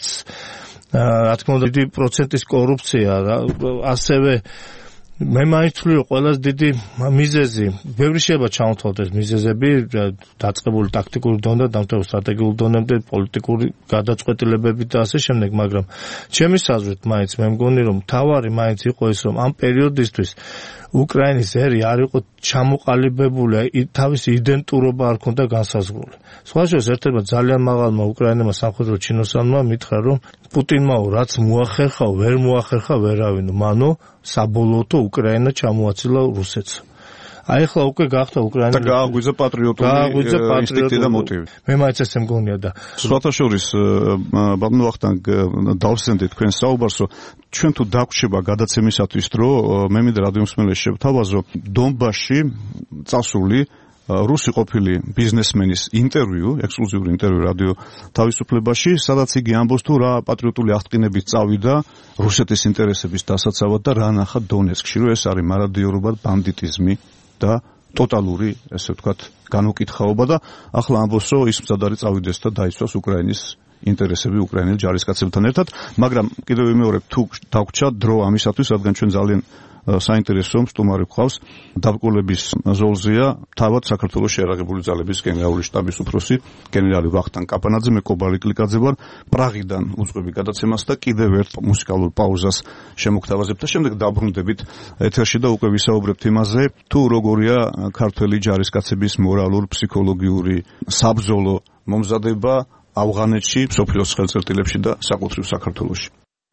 რა თქმა უნდა დიდი პროცენტის კორუფცია, ასევე მე მაინც ვთვლი, ყველაზე დიდი მიზეზი, ბევრი შეიძლება ჩამოთვალდეს მიზეზები, დაწყებული ტაქტიკური დონე, დამთავრებული სტრატეგიულ დონემდე, პოლიტიკური გადაწყვეტილებები და ასე შემდეგ, მაგრამ ჩემი საზრით მაინც მე მგონი, რომ მთავარი მაინც იყო ის, რომ ამ პერიოდისთვის უკრაინის ერი არ იყო ჩამოყალიბებული, თავისი იდენტურობა არ ქონდა განსაზღვრული. სხვა შორის ერთ-ერთმა ძალიან მაღალმა უკრაინელმა სამხედრო ჩინოსანმა მითხრა, რომ პუტინმა რაც მოახერხა, ვერ მოახერხა ვერავინ, მანო საბოლოოდ უკრაინა ჩამოაცილა რუსეთს. აი ახლა უკვე გახდა უკრაინა და გააღვიძა პატრიოტული ინსტინქტი და მოტივი. მე მაინც ესე მგონია და სხვათა შორის ბატონო ვახტანგ დავსენდით თქვენ საუბარს, რომ ჩვენ თუ დაგვრჩება გადაცემისათვის, რომ მე მინდა რადიომსმენელს შევთავაზო, დონბასში წასული რუსი ყოფილი ბიზნესმენის ინტერვიუ, ექსკლუზიური ინტერვიუ რადიო თავისუფლებაში, სადაც იგი ამბობს თუ რა პატრიოტული აღდგენებით წავიდა რუსეთის ინტერესების დასაცავად და რა ნახა დონეცკში, რომ ეს არის მარადიორობა, ბანდიტიზმი და ტოტალური, ესე ვთქვათ, განუკითხაობა და ახლა ამბობს, რომ ის მზად არის წავიდეს და დაიცვას უკრაინის ინტერესები უკრაინელ ჯარისკაცებთან ერთად, მაგრამ კიდევ ვიმეორებ, თუ დაგვრჩა დრო ამისათვის, რადგან ჩვენ ძალიან საინტერესო სტუმარი გვყავს, დაბრკოლების ზოლზეა თავად საქართველოს შეიარაღებული ძალების გენერალური შტაბის უფროსი გენერალი ვახტანგ კაპანაძე, მე კობალი კლიკაძე ვარ, პრაღიდან უძღვები გადაცემას და კიდევ ერთ მუსიკალურ პაუზას შემოგთავაზებთ და შემდეგ დაბრუნდებით ეთერში და უკვე ვისაუბრებთ იმაზე, თუ როგორია ქართველი ჯარისკაცების მორალურ, ფსიქოლოგიური საბრძოლო მომზადება ავღანეთში, მსოფლიოს ხელწერტილებში და საკუთრივ საქართველოში.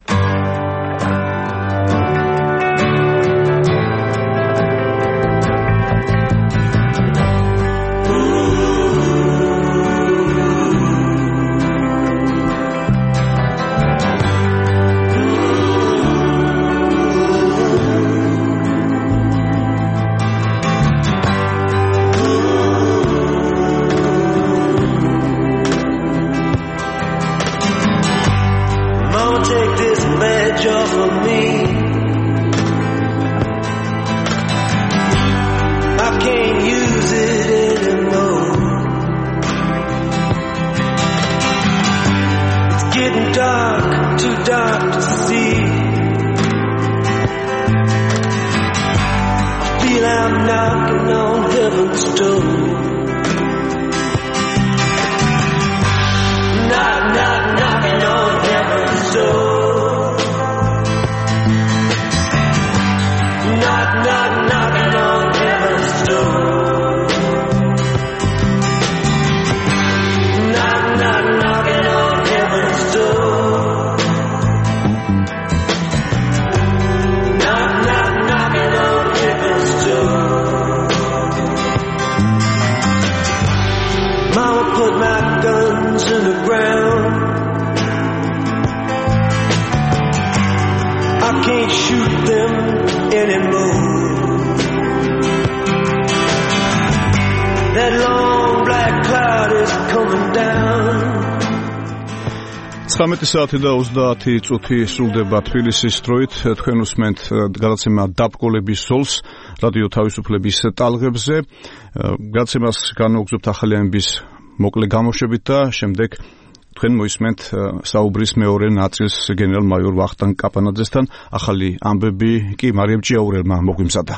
საათი და 30 წუთი სრულდება თბილისის დროით. თქვენ უსმენთ გადაცემა დაბრკოლების ზოლს რადიო თავისუფლების ტალღებზე. გადაცემას განვაგრძობთ ახალიანების მოკლე გამოშვებით და შემდეგ თქვენ მოისმენთ საუბრის მეორე ნაწილს გენერალ-მაიორ ვახტანგ კაპანაძესთან. ახალი ამბები კი მარიამ ჭიაურელმა მოგვიმზადა.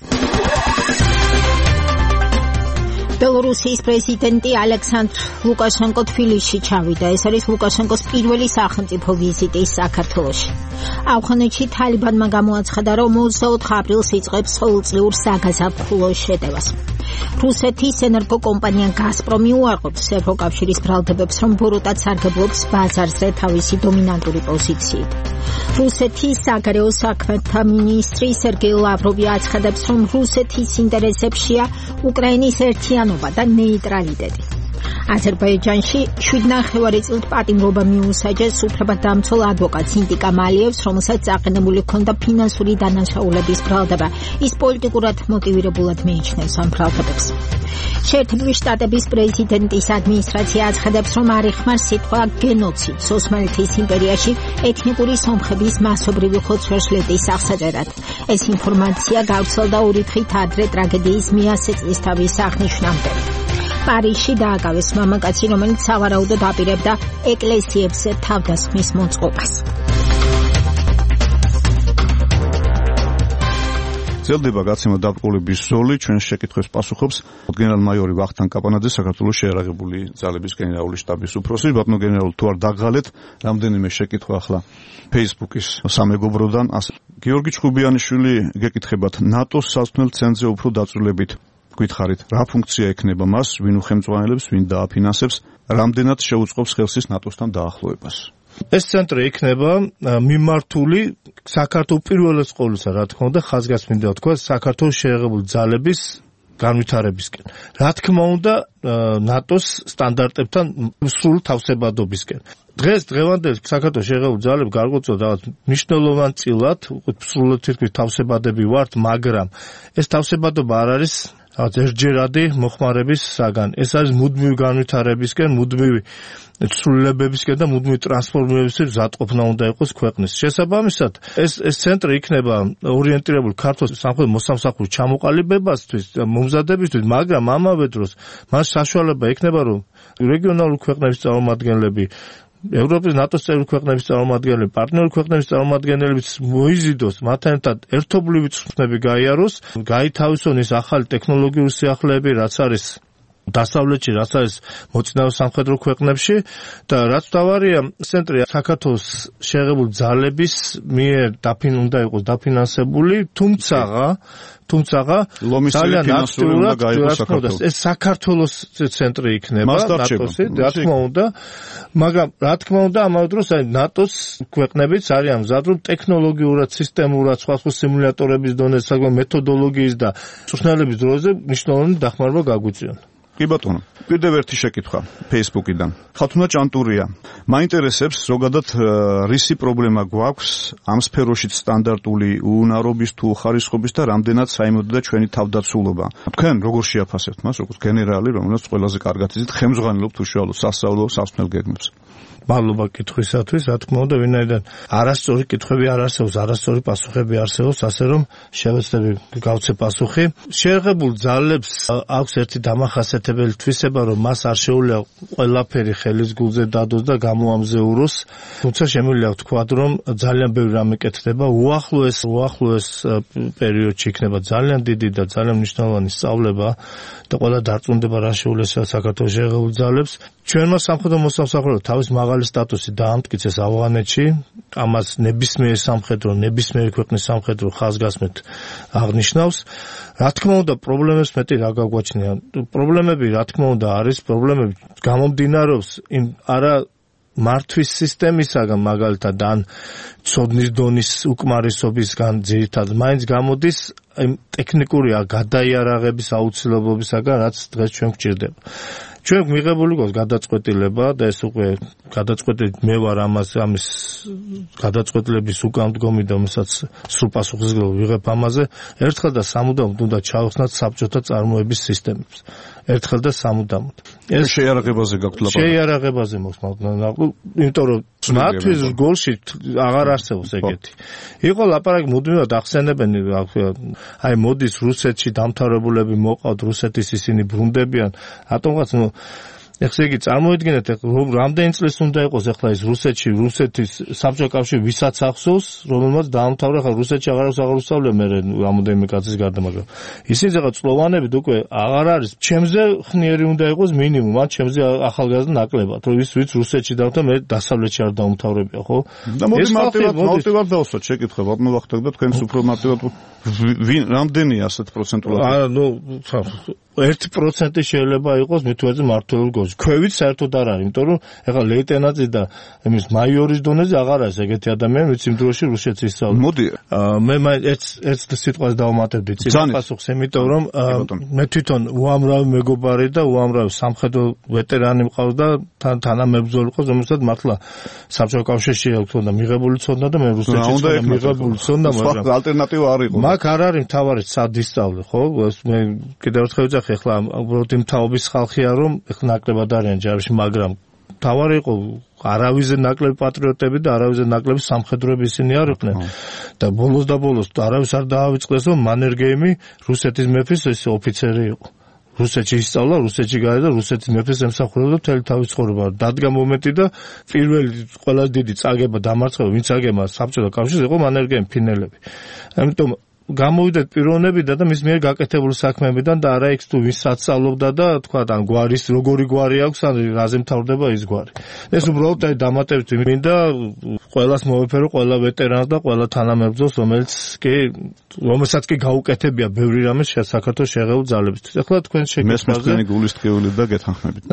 ბელორუსიის პრეზიდენტი ალექსანდრ ლუკაშენკო თბილისში ჩავიდა. ეს არის ლუკაშენკოს პირველი სახელმწიფო ვიზიტი საქართველოში. ავღანეთში თალიბანმა გამოაცხადა, რომ 24 აპრილს იწყებს ყოველწლიურ საგაზაფხულო შეტევას. რუსეთის ენერგოკომპანია გაზპრომი უარყოფს ევროკავშირის ბრალდებებს, რომ ბოროტად სარგებლობს ბაზარზე თავისი დომინანტური პოზიციით. რუსეთის საგარეო საქმეთა მინისტრი სერგეი ლავროვი აცხადებს, რომ რუსეთის ინტერესებშია უკრაინის ერთიანობა და ნეიტრალიტეტი. აზერბაიჯანში 7,5 წლით პატიმრობა მიუსაჯეს უფლებადამცველ ადვოკატს ინდიკა მალიევს, რომელსაც წაყენებული ჰქონდა ფინანსური დანაშაულების ბრალდება. ის პოლიტიკურად მოტივირებულად მიიჩნევს ამ ბრალდებებს. შეერთებული შტატების პრეზიდენტის ადმინისტრაცია აცხადებს, რომ არ იხმარს სიტყვა გენოციდს ოსმალეთის იმპერიაში ეთნიკური სომხების მასობრივი ხოცვა-შლეტის აღსაწერად. ეს ინფორმაცია გავრცელდა 2 დღით ადრე ტრაგედიის 100 წლისთავის აღნიშვნამდე. პარიზში დააკავეს მამაკაცი, რომელიც სავარაუდოდ აპირებდა ეკლესიებზე თავდასხმის მოწყობას. ძლდება გაცემა დაბრკოლების ზოლი, ჩვენ შეკითხვებს პასუხობს გენერალ-მაიორი ვახტანგ კაპანაძე, საქართველოს შეიარაღებული ძალების გენერალური შტაბის უფროსი. ბატონო გენერალ, თუ არ დაგღალეთ, რამდენიმე შეკითხვა ახლა Facebook-ის სამეგობროდან. გიორგი ჩხუბიანიშვილი გეკითხებათ, ნატოს სასწავლელ ცენტრზე უფრო დაწვრილებით გითხარით, რა ფუნქცია ექნება მას, ვინ უხელმძღვანელებს, ვინ დააფინანსებს, რამდენად შეუწყობს ხელს ის ნატოსთან დაახლოებას. ეს ცენტრი იქნება მიმართული საქართველოს პირველად ყოვლისა, რა თქმა უნდა, ხაზგასმით თქვა საქართველოს შეიარაღებული ძალების განვითარებისკენ. რა თქმა უნდა, ნატოს სტანდარტებთან სრულ თავსებადობისკენ. დღევანდელი საქართველოს შეიარაღებული ძალები გარკვეულწილად რაღაც მნიშვნელოვანწილად, სრულად თითქმის თავსებადები ვართ, მაგრამ ეს თავსებადობა არ არის ერთჯერადი მოხმარების საგან. ეს არის მუდმივი განვითარებისკენ, მუდმივი ცვლილებებისკენ და მუდმივი ტრანსფორმირებისთვის მზადყოფნა უნდა იყოს ქვეყნის. შესაბამისად, ეს ცენტრი იქნება ორიენტირებული ქართულ სამხედრო მოსამსახურის ჩამოყალიბებასთვის, მომზადებისთვის, მაგრამ ამავე დროს მას საშუალება ექნება, რომ რეგიონალური ქვეყნების წარმომადგენლები, ევროპის ნატოს წევრი ქვეყნების წარმომადგენლები, პარტნიორი ქვეყნების წარმომადგენლებიც მოიზიდოს, მათთან ერთად ერთობლივი წვრთნები გაიაროს, გაითავისონ ის ახალი ტექნოლოგიური სიახლეები, რაც არის დასავლეთში, რაც არის მოწინავე სამხედრო ქვეყნებში და რაც თავარია, ცენტრი საქართველოს შეიარაღებული ძალების მიერ უნდა იყოს დაფინანსებული, თუმცა ძალიან აქტიურად ეს საქართველოს ცენტრი იქნება ნატოსი, რა თქმა უნდა, მაგრამ რა თქმა უნდა, ამავე დროს ნატოს ქვეყნებიც არიან მზად, რომ ტექნოლოგიურად, სისტემურად, სხვა სიმულატორების დონეზე, საკუთარ მეთოდოლოგიის და წვრთნელების დროზე მნიშვნელოვანი დახმარება გაგვიწიონ. კი ბატონო, კიდევ ერთი შეკითხვა Facebook-იდან. ხათუნა ჭანტურია, მაინტერესებს ზოგადად რისი პრობლემა გვაქვს ამ სფეროში სტანდარტული უუნარობის თუ ხარისხობის და რამდენად საიმედო და ჩვენი თავდაცულობა. თქვენ როგორ შეაფასებთ მას, როგორც გენერალი, რომელსაც ყველაზე კარგად იცით, ხელმძღვანელობთ უშუალოდ სასწავლო სასწავლელ გეგმებს? მადლობა კითხვისათვის, რა თქმა უნდა, ვინაიდან არასწორი კითხვები არ არსებობს, არასწორი პასუხები არსებობს, ასე რომ შევეცდები გავცე პასუხი. შეიარაღებულ ძალებს აქვს ერთი დამახასიათებელი თვისება, რომ მას არ შეუძლია ყველაფერი ხელის გულზე დადოს და გამოამზეუროს, თუმცა შემიძლია ვთქვათ, რომ ძალიან ბევრი რამე კეთდება, უახლოეს პერიოდში იქნება ძალიან დიდი და ძალიან მნიშვნელოვანი სწავლება და ყველა დარწმუნდება რა შეუძლია საქართველოს შეიარაღებულ ძალებს. ჩვენმა სამხედრო მოსამსახურეობამ თავის მაღალი სტატუსი დაამტკიცეს ავღანეთში, ამას ნებისმიერი სამხედრო, ნებისმიერი ქვეყნის სამხედრო ხაზგასმით აღნიშნავს. რა თქმა უნდა, პრობლემებს მეტი რა გაგვაჩნია. პრობლემები, რა თქმა უნდა, არის პრობლემები გამომდინარეობს იმ არა მართვის სისტემისაგან, მაგალითად, ან ცოდნის დონის უკმარისობისგან ძირითადად მაინც გამოდის იმ ტექნიკური გადაიარაღების აუცილებლობისაგან, რაც დღეს ჩვენ გვჭირდება. ჩვენ მიღებული გვაქვს გადაწყვეტილება და ეს უკვე გადაწყვეტილება მე ვარ ამის გადაწყვეტილების უკანდგომი და მესაც სრულ პასუხისმგებლობა ვიღებ ამაზე. ერთხელ და სამუდამოდ უნდა ჩავხსნათ საბჭოთა წარმოების სისტემებს. ერთხელ და სამუდამოდ. ეს შეიარაღებაზე გაქვთ ლაპარაკი. შეიარაღებაზე მოხსნათ, იმიტომ რომ მართვის რგოლში აღარ არსებობს ეგეთი. იყო ლაპარაკი მუდმივად ახსენებენ, აი მოდის რუსეთში დამთავრებულები მოყავთ, რუსეთის ისინი ბრუნდებიან, რატომღაც ესე იგი წარმოიდგინეთ, რამდენი წლის უნდა იყოს ახლა ის რუსეთის საბჭოთა კავშირი ვისაც ახსოვს, რომელმაც დაამთავრა, ხა რუსეთში აღარ ვსწავლე მე რამოდენიმე კაცის გარდა, მაგრამ ისინი ზეღა წლოვანებით უკვე აღარ არის. ჩემზე ხნიერი უნდა იყოს მინიმუმ, ან ჩემზე ახალგაზრდა ნაკლებად, რომ ის ვიც რუსეთში დავთა, მე დასავლეთში არ დაუმთავრებია, ხო? და მოდი მარტივად დავსვათ შეკითხვა, ბატონო ვახტანგ და თქვენს უფრო მარტივად რამდენი ასეთ პროცენტულად? 1% შეიძლება იყოს მეთუაზე მართული გოჟი. ქვევით საერთოდ არ არის, იმიტომ რომ ეხლა ლეიტენანტი და იმის მაიორის დონეზე აღარ არის ეგეთი ადამიანი, ვინც იმ დროში რუსეთს ისწავლა. მოდი, მე ერთ სიტყვას დავუმატებდი წინ პასუხს, იმიტომ რომ მე თვითონ უამრავი მეგობარი და უამრავი სამხედრო ვეტერანი მყავდა, თანამებრძოლი იყო, რომელსაც მართლა საბჭოთა კავშირში აქვს და მიღებული ცოდნა და მე რუსეთში მიღებული ცოდნა, მაგრამ ალტერნატივა არ იყო. მაგ არ არის მთავარი სად ისწავლე, ხო? მე კიდევ ერთხელ ვიძახი, ეხლა უბრალოდ იმ თაობის ხალხია, რომ ეხლა ნაკლებად არიან ჯარში, მაგრამ მთავარი იყო არავიზე ნაკლები პატრიოტები და არავიზე ნაკლები სამხედროები ისინი არ იყვნენ და ბოლოს არავის არ დაავიწყდეს, რომ მანერგეიმი რუსეთის მეფის ეს ოფიცერი იყო. რუსეთში ისწავლა, რუსეთში გაედა, რუსეთის მეფეს ემსახურებოდა მთელი თავის ცხოვრება. დადგა მომენტი და პირველი ყველაზე დიდი წაგება დამარცხება, ვინც აგება საბჭოთა კავშირს, იყო მანერგეიმი, ფინელები. ამიტომ გამოვიდეთ პიროვნებიდან და მის მიერ გაკეთებული საქმეებიდან და არა იქ თუ ვის საცალობდა და თქვა ან გვარის როგორი გვარი აქვს, ან რაზე მთავრდება ის გვარი. ეს უბრალოდ აი დამატებით მინდა ყველას მოვეფერო, ყველა ვეტერანს და ყველა თანამებრძოლს, რომელსაც კი გაუკეთებია ბევრი რამე საქართველოს შეღებულ ძალებისთვის. ახლა თქვენ შეკითხვაზე მესმის გულის ტკივილი და გეთანხმებით.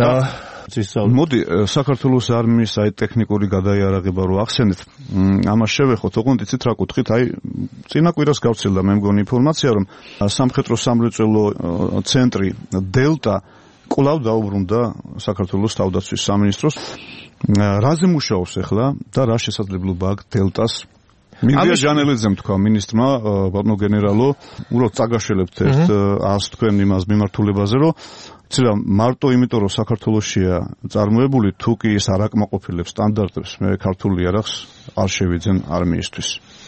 მოდი საქართველოს არმიის აი ტექნიკური გადაიარაღება რო ახსენეთ, ამას შევეხოთ, ოღონდ იცით რა კუთხით, აი წინა კვირას გავცილდა მე მგონი ინფორმაცია, რომ სამხედრო სამრეწველო ცენტრი დელტა კვლავ დაუბრუნდა საქართველოს თავდაცვის სამინისტროს. რაზე მუშაობს ახლა და რა შესაძლებლობა აქვს დელტას? მიგია ჯანელიძემ თქვა მინისტრმა, ბატონო გენერალო, უბრალოდ წაგაშველებთ ერთ ას თქვენ იმას მიმართულებაზე, რომ ცილა მარტო იმიტომ რომ საქართველოსია წარმოებული, თუ კი ის არ აკმაყოფილებს სტანდარტებს, მე ქართული იარაღს არ შევიძენ არმიისთვის.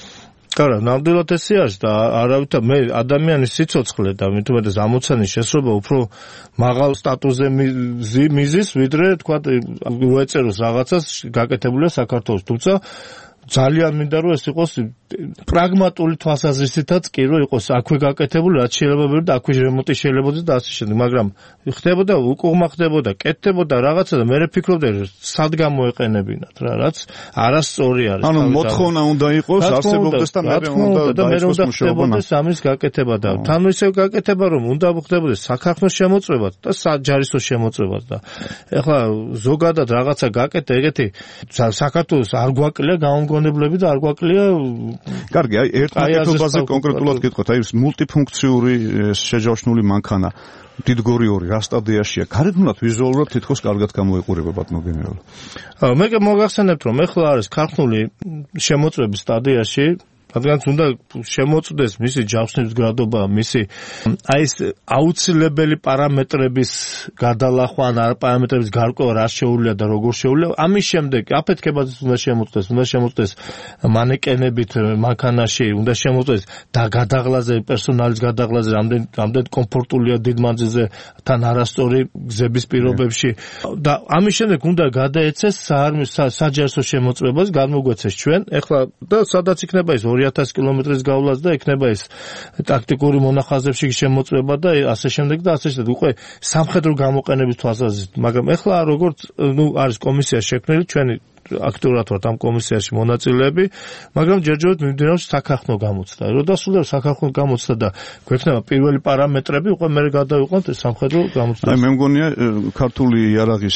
არა, ნამდვილად ესე არის და არავითარ მე ადამიანის სიცოცხლე და მithumetes ამოცანის შესრულება უფრო მაღალ სტატუსზე მიზის, ვიდრე თქვა უეწეროს რაღაცას გაკეთებულია საქართველოს, თუმცა ძალიან მინდა რომ ეს იყოს პრაგმატული თვალსაზრისითაც კი რომ იყოს აქვე გაკეთებული, რაც შეიძლება ვერ და აქვე რემონტი შეიძლება და ასე შემდეგ, მაგრამ ხდებოდა უკუღმა ხდებოდა, კეთდებოდა რაღაცა და მე ფიქრობდი სად გამოეყენებინათ რა, რაც არასწორი არის. ანუ მოთხოვნა უნდა იყოს, არსებობდეს და მე უნდა ხდებოდეს ამის გაკეთება და თან ისევ გაკეთება რომ უნდა ხდებოდეს საქართმოს შემოწმებაც და საჯარისოს შემოწმებაც და ეხლა ზოგადად რაღაცა გაკეთდა ეგეთი საქართველოს არ გვაკლია გაუმგონებლები და არ გვაკლია. კარგი, აი ერთ მეთოდაზე კონკრეტულად გეტყვით, აი მულტიფუნქციური შეჯავშნული მანქანა დიდგორი 2 რა სტადიაშია? გარეგნულად ვიზუალურად თითქოს კარგად გამოიყურება ბატონო გენერალო. მე მოგახსენებთ რომ ეხლა არის ქართული შემოწმების სტადიაში, რადგანაც უნდა შემოწმდეს მისი ჯავშნის გრადობა, მისი აი ეს აუცილებელი პარამეტრების გადალახვა, ან პარამეტრების გარკვევა რა შეუძლია და როგორ შეუძლია. ამის შემდეგ აფეთქებაზეც უნდა შემოწმდეს მანეკენებით მანქანაში, უნდა შემოწმდეს და გადაღლაზე, პერსონალის გადაღლაზე, რამდენი კომფორტულია დიდ მანძილზე თან არასწორი გზების პირობებში და ამის შემდეგ უნდა გადაეცეს საჯარისო შემოწმებას, გამოგვეცეს ჩვენ. ეხლა და სადაც იქნება ის 2000 კილომეტრის გავლაც და ექნება ეს ტაქტიკური მონახაზებში შემოწმება და ასე შემდეგ და ასე შემდეგ. უკვე სამხედრო გამოყენების თვალსაზრისით, მაგრამ ეხლა როგორც არის კომისია შექმნილი, ჩვენი აქტიურად ვართ ამ კომისიაში მონაწილეები, მაგრამ ჯერჯერობით მიმდინარეობს საქახნო გამოცდა. რო დასრულდება საქახნო გამოცდა და გვექნება პირველი პარამეტრები, უკვე მე გადავიყვანთ სამხედრო გამოცდას. აი მე მგონია ქართული იარაღის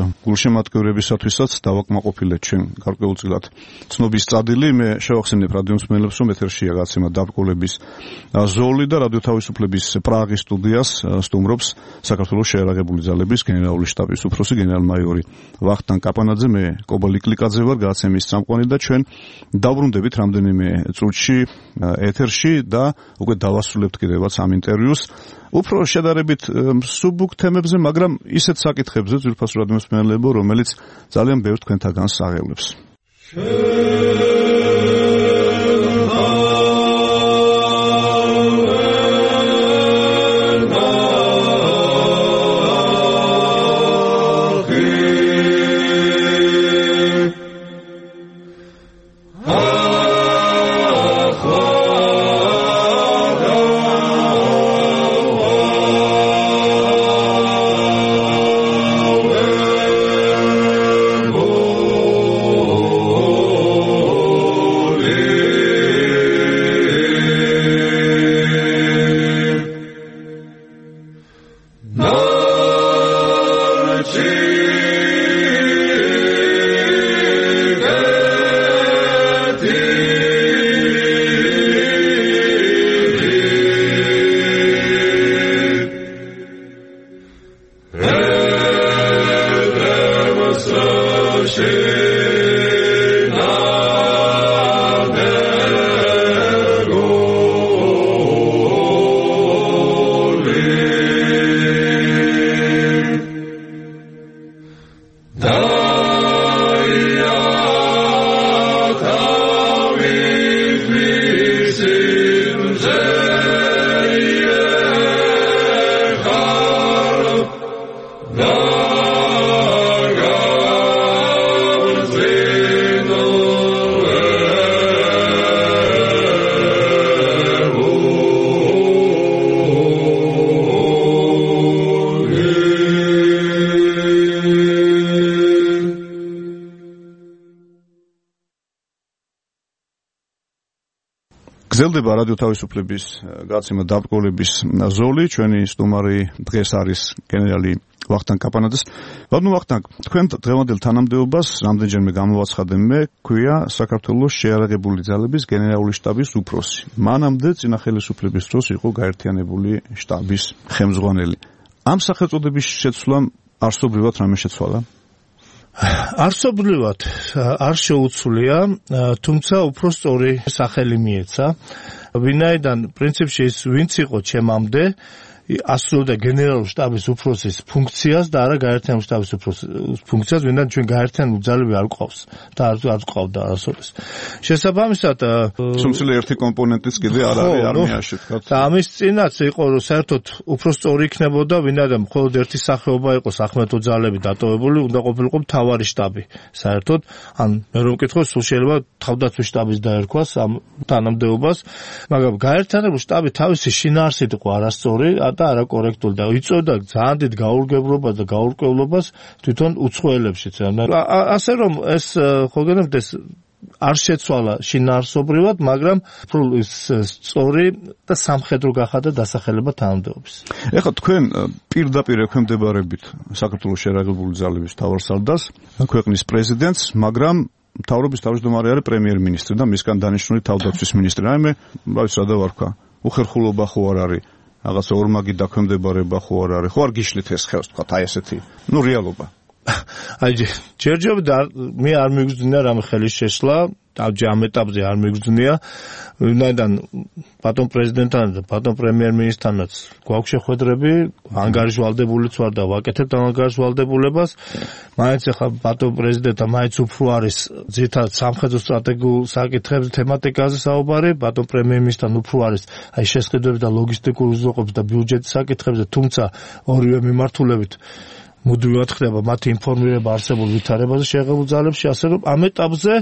გულშემატკივრებისათვისაც დავაკმაყოფილეთ ჩვენ გარკვეულწილად ცნობის წადილი. მე შევახსენებ რადიომსმენელებს, რომ ეთერშია გაცემა დაბკოლების ზოლი და რადიო თავისუფლების პრაღის სტუდიას სტუმრობს საქართველოს შეიარაღებული ძალების გენერალური შტაბის უფროსი გენერალ-მაიორი ვახტანგ კაპანაძე. მე ლიკლიკლიკაძე ვარ, გაცემის წამყვანი და ჩვენ დავბრუნდებით რამდენიმე წუთში ეთერში და უკვე დავასრულებთ კიდევაც ამ ინტერვიუს. უფრო შედარებით მსუბუქ თემებზე, მაგრამ ისეთ საკითხებზე, ძვირფას რადიომსმენელებო, რომელიც ძალიან ბევრ თქვენთაგანს აღელვებს. გრძელდება რადიო თავისუფლების გაცემა დაბრკოლების ზოლი. ჩვენი სტუმარი დღეს არის გენერალი ვახტანგ კაპანაძე. ბატონო ვახტანგ, თქვენ დღევანდელ თანამდებობას რამდენჯერმე გამოვაცხადე მე, ქვია საქართველოს შეიარაღებული ძალების გენერალური შტაბის უფროსი. მანამდე წინა ხელისუფლების დროს იყო გაერთიანებული შტაბის ხელმძღვანელი. ამ სახელწოდების შეცვლამ არსობრივად რამე შეცვალა? არსობრივად არ შეუცვლია, თუმცა უფრო სწორი სახელი მიეცა. ვინაიდან პრინციპში ის ვინც იყო ჩემამდე ასრულებდა გენერალური შტაბის უფროსის ფუნქციას და არა გაერთიანებული შტაბის უფროსის ფუნქციას, ვინაიდან ჩვენ გაერთიანებული ძალები არ გვყავს და არ გვყავდა არასოდეს. შესაბამისად, სულ ერთი კომპონენტიც კიდე არ არის არმიაში, თქვათ. და ამის წინაც იყო, რომ საერთოდ უფრო სწორი იქნებოდა, ვინაიდან მხოლოდ ერთი სახეობა იყო სახმელეთო ძალები დატოვებული, უნდა ყოფილიყო მთავარი შტაბი. საერთოდ, ან მე რომ ვკითხო, სულ შეიძლება თავდაცვის შტაბის დაერქვას ამ თანამდებობას, მაგრამ გაერთიანებული შტაბი თავისი შინაარსით იყო არასწორი და არაკორექტული და იწვევდა ძალიან დიდ გაურგებლობას და გაურკვევლობას თვითონ უცხოელებშიც. ასე რომ ეს ხო გენებდეს არ შეცვალა შინაარსობრივად, მაგრამ სწორი და სამხედრო გახადა დასახელება თანამდებობის. ეხლა თქვენ პირდაპირ ექვემდებარებით საქართველოს შეიარაღებული ძალების მთავარსარდალს, ქვეყნის პრეზიდენტს, მაგრამ მთავრობის თავმჯდომარე არის პრემიერ-მინისტრი და მისგან დანიშნული თავდაცვის მინისტრი. რაიმე, რა დავარქვა, უხერხულობა ხო არ არის, რაღაცა ორმაგი დაქვემდებარება ხო არ არის, ხო არ გიშლით ეს ხელს, თქვა, აი ესეთი, რეალობა. აი ჯერჯერობით მე არ მიგზნია რამე ხელის შეშლა, ამ ეტაპზე არ მიგზნია, ვინაიდან ბატონ პრეზიდენტთან და ბატონ პრემიერ-მინისტრთანაც გვაქვს შეხვედრები, ანგარიშვალდებულიც ვარ და ვაკეთებ ანგარიშვალდებულებას. მაინც ახლა ბატონ პრეზიდენტთან მაინც უფრო არის ძირითადად სამხედრო სტრატეგიულ საკითხებზე, თემატიკაზე საუბარი, ბატონ პრემიერ-მინისტრთან უფრო არის აი შესყიდვები და ლოგისტიკური უზრუნველყოფის და ბიუჯეტის საკითხებზე, თუმცა ორივე მიმართულებით მუდმივად ხდება მათი ინფორმირება არსებულ ვითარებაზე შეიარაღებულ ძალებში, ასე რომ ამ ეტაპზე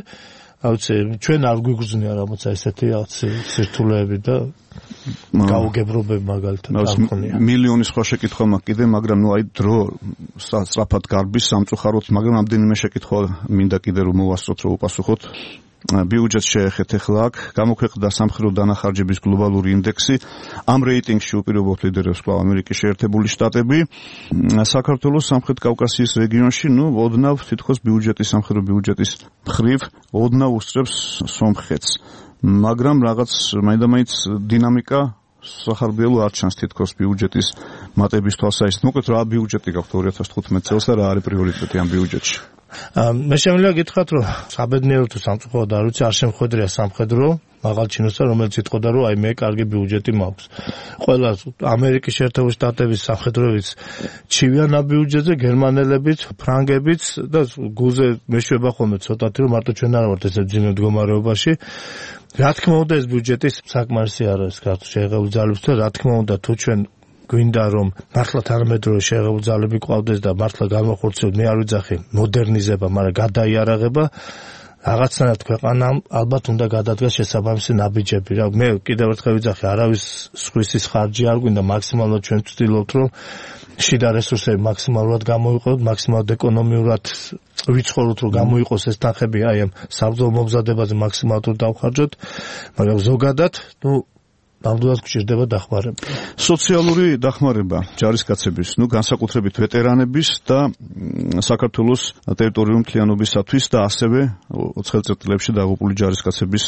ჩვენ არ გვიგრძნია რაღაცა ესეთი სირთულეები და გაუგებრობები მაგალითად არ მქონია. მილიონი სხვა შეკითხვა მაქვს კიდე, მაგრამ აი დრო სწრაფად გარბის სამწუხაროდ, მაგრამ ამდენიმე შეკითხვა მინდა კიდე რომ მოვასწროთ, რომ უპასუხოთ. ბიუჯეტს შეეხეთ ახლა აქ, გამოქვეყნდა სამხედრო დანახარჯების გლობალური ინდექსი. ამ რეიტინგში უპირობოდ ლიდერობს კვლავ ამერიკის შეერთებული შტატები. საქართველოს სამხრეთ კავკასიის რეგიონში, ოდნავ თითქოს ბიუჯეტის, სამხედრო ბიუჯეტის მხრივ ოდნავ უსწრებს სომხეთს. მაგრამ რაღაც მაინდა-მაინც დინამიკა სახარბიელო არ ჩანს თითქოს ბიუჯეტის მატების თვალსაჩინო. მოკლედ რა ბიუჯეტი გაქვთ 2015 წელს და რა არის პრიორიტეტი ამ ბიუჯეტში? მე შემიძლია გითხრათ, რომ საბედნიერო თუ სამწუხაროდ არ ვიცი, არ შემხედრია სამხედრო მაღალჩინოსთან, რომელიც იტყოდა, რომ აი მე კარგი ბიუჯეტი მაქვს. ყველა ამერიკის შეერთებული შტატების სამხედროებიც ჩივიან ამ ბიუჯეტზე, გერმანელებიც, ფრანგებიც და გულზე მეშვება ხოლმე ცოტათი, რომ მარტო ჩვენ არ ვართ ესე ძიმე მდგომარეობაში. რა თქმა უნდა, ეს ბიუჯეტი საკმარისი არ არის საქართველოს შეიარაღებული ძალებისთვის, რა თქმა უნდა, თუ ჩვენ გვინდა რომ მართლა თანამედროვე შეიარაღებული ძალები ყავდეს და მართლა განვახორციელოთ, მე არ ვიძახი მოდერნიზება, მაგრამ გადაიარაღება, რაღაცნაირად ქვეყანამ ალბათ უნდა გადადგას შესაბამისი ნაბიჯები. რა მე კიდევ ერთხელ ვიძახი, არავის სხვისის ხარჯი არ გვინდა, მაქსიმალურად ჩვენ ვცდილობთ, რომ შიდა რესურსები მაქსიმალურად გამოიყენოთ, მაქსიმალურად ეკონომიურად ვიცხოვროთ, რომ გამოიყოს ეს თანხები აი ამ საბრძოლო მომზადებაზე მაქსიმალურად დავხარჯოთ, მაგრამ ზოგადად, ნამდვილად გჭირდება დახმარება. სოციალური დახმარება ჯარისკაცების, განსაკუთრებით ვეტერანების და საქართველოს ტერიტორიული მთლიანობისათვის და ასევე 4 წელიწადში დაღუპული ჯარისკაცების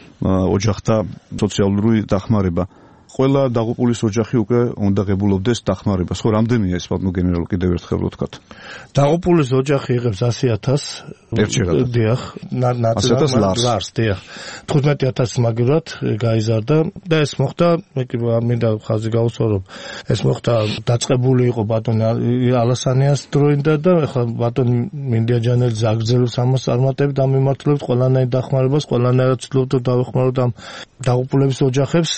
ოჯახთა სოციალური დახმარება. ყველა დაღუპულის ოჯახი უკვე უნდა ღებულობდეს დახმარებას. ხო, რამდენია ეს ბატონო გენერალ კიდევ ერთხელ ვთქვათ. დაღუპულის ოჯახი იღებს 100,000 ერთჯერადად. დიახ, 100,000 ლარს, დიახ. 15,000 მაგივრად გაიზარდა და ეს მოხდა, მე კი მინდა ხაზი გავუსვა, რომ ეს მოხდა დაწყებული იყო ბატონ ალასანიას დროინდა და ახლა ბატონ მინდიაჯანელი ზაგრძელებს ამას წარმატებით ამ მიმართულებით ყველანაირ დახმარებას, ყველანაირად ვცდილობთ დავეხმაროთ ამ დაღუპულების ოჯახებს.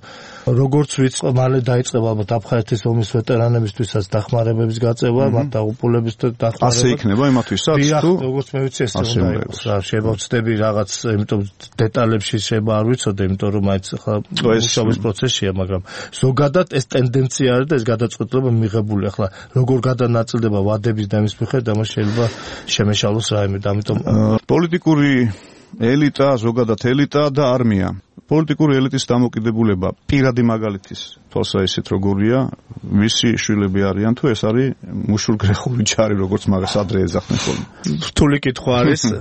როგორც ვიცი, მალე დაიწყება ალბათ აფხაზეთის ომის ვეტერანებისთვისაც დახმარებების გაწევა, მათ დაღუპულების დახმარება. ასე იქნება იმათვისაც თუ როგორც მე ვიცი, ეს უნდა იყოს. შეიძლება ვწდები რაღაც, იმიტომ დეტალებში შეიძლება არ ვიცოდე, იმიტომ რომ მაინც ახლა მუშაობის პროცესია, მაგრამ ზოგადად ეს ტენდენცია არის და ეს გადაწყვეტილება მიღებული. ახლა როგორ გადანაწილდება ვადების და იმის მიხედვით, ამას შეიძლება შემეშალოს რაიმე, ამიტომ პოლიტიკური ელიტა, ზოგადად ელიტა და არმია. პოლიტიკური ელიტის დამოკიდებულება პირადი მაგალითის თვალსაჩინო როგორია, ვისი შვილები არიან თუ ეს არის მუშულგრეხული ჯარი, როგორც მაგას ადრე ეძახდნენ ხოლმე. რთული კითხვა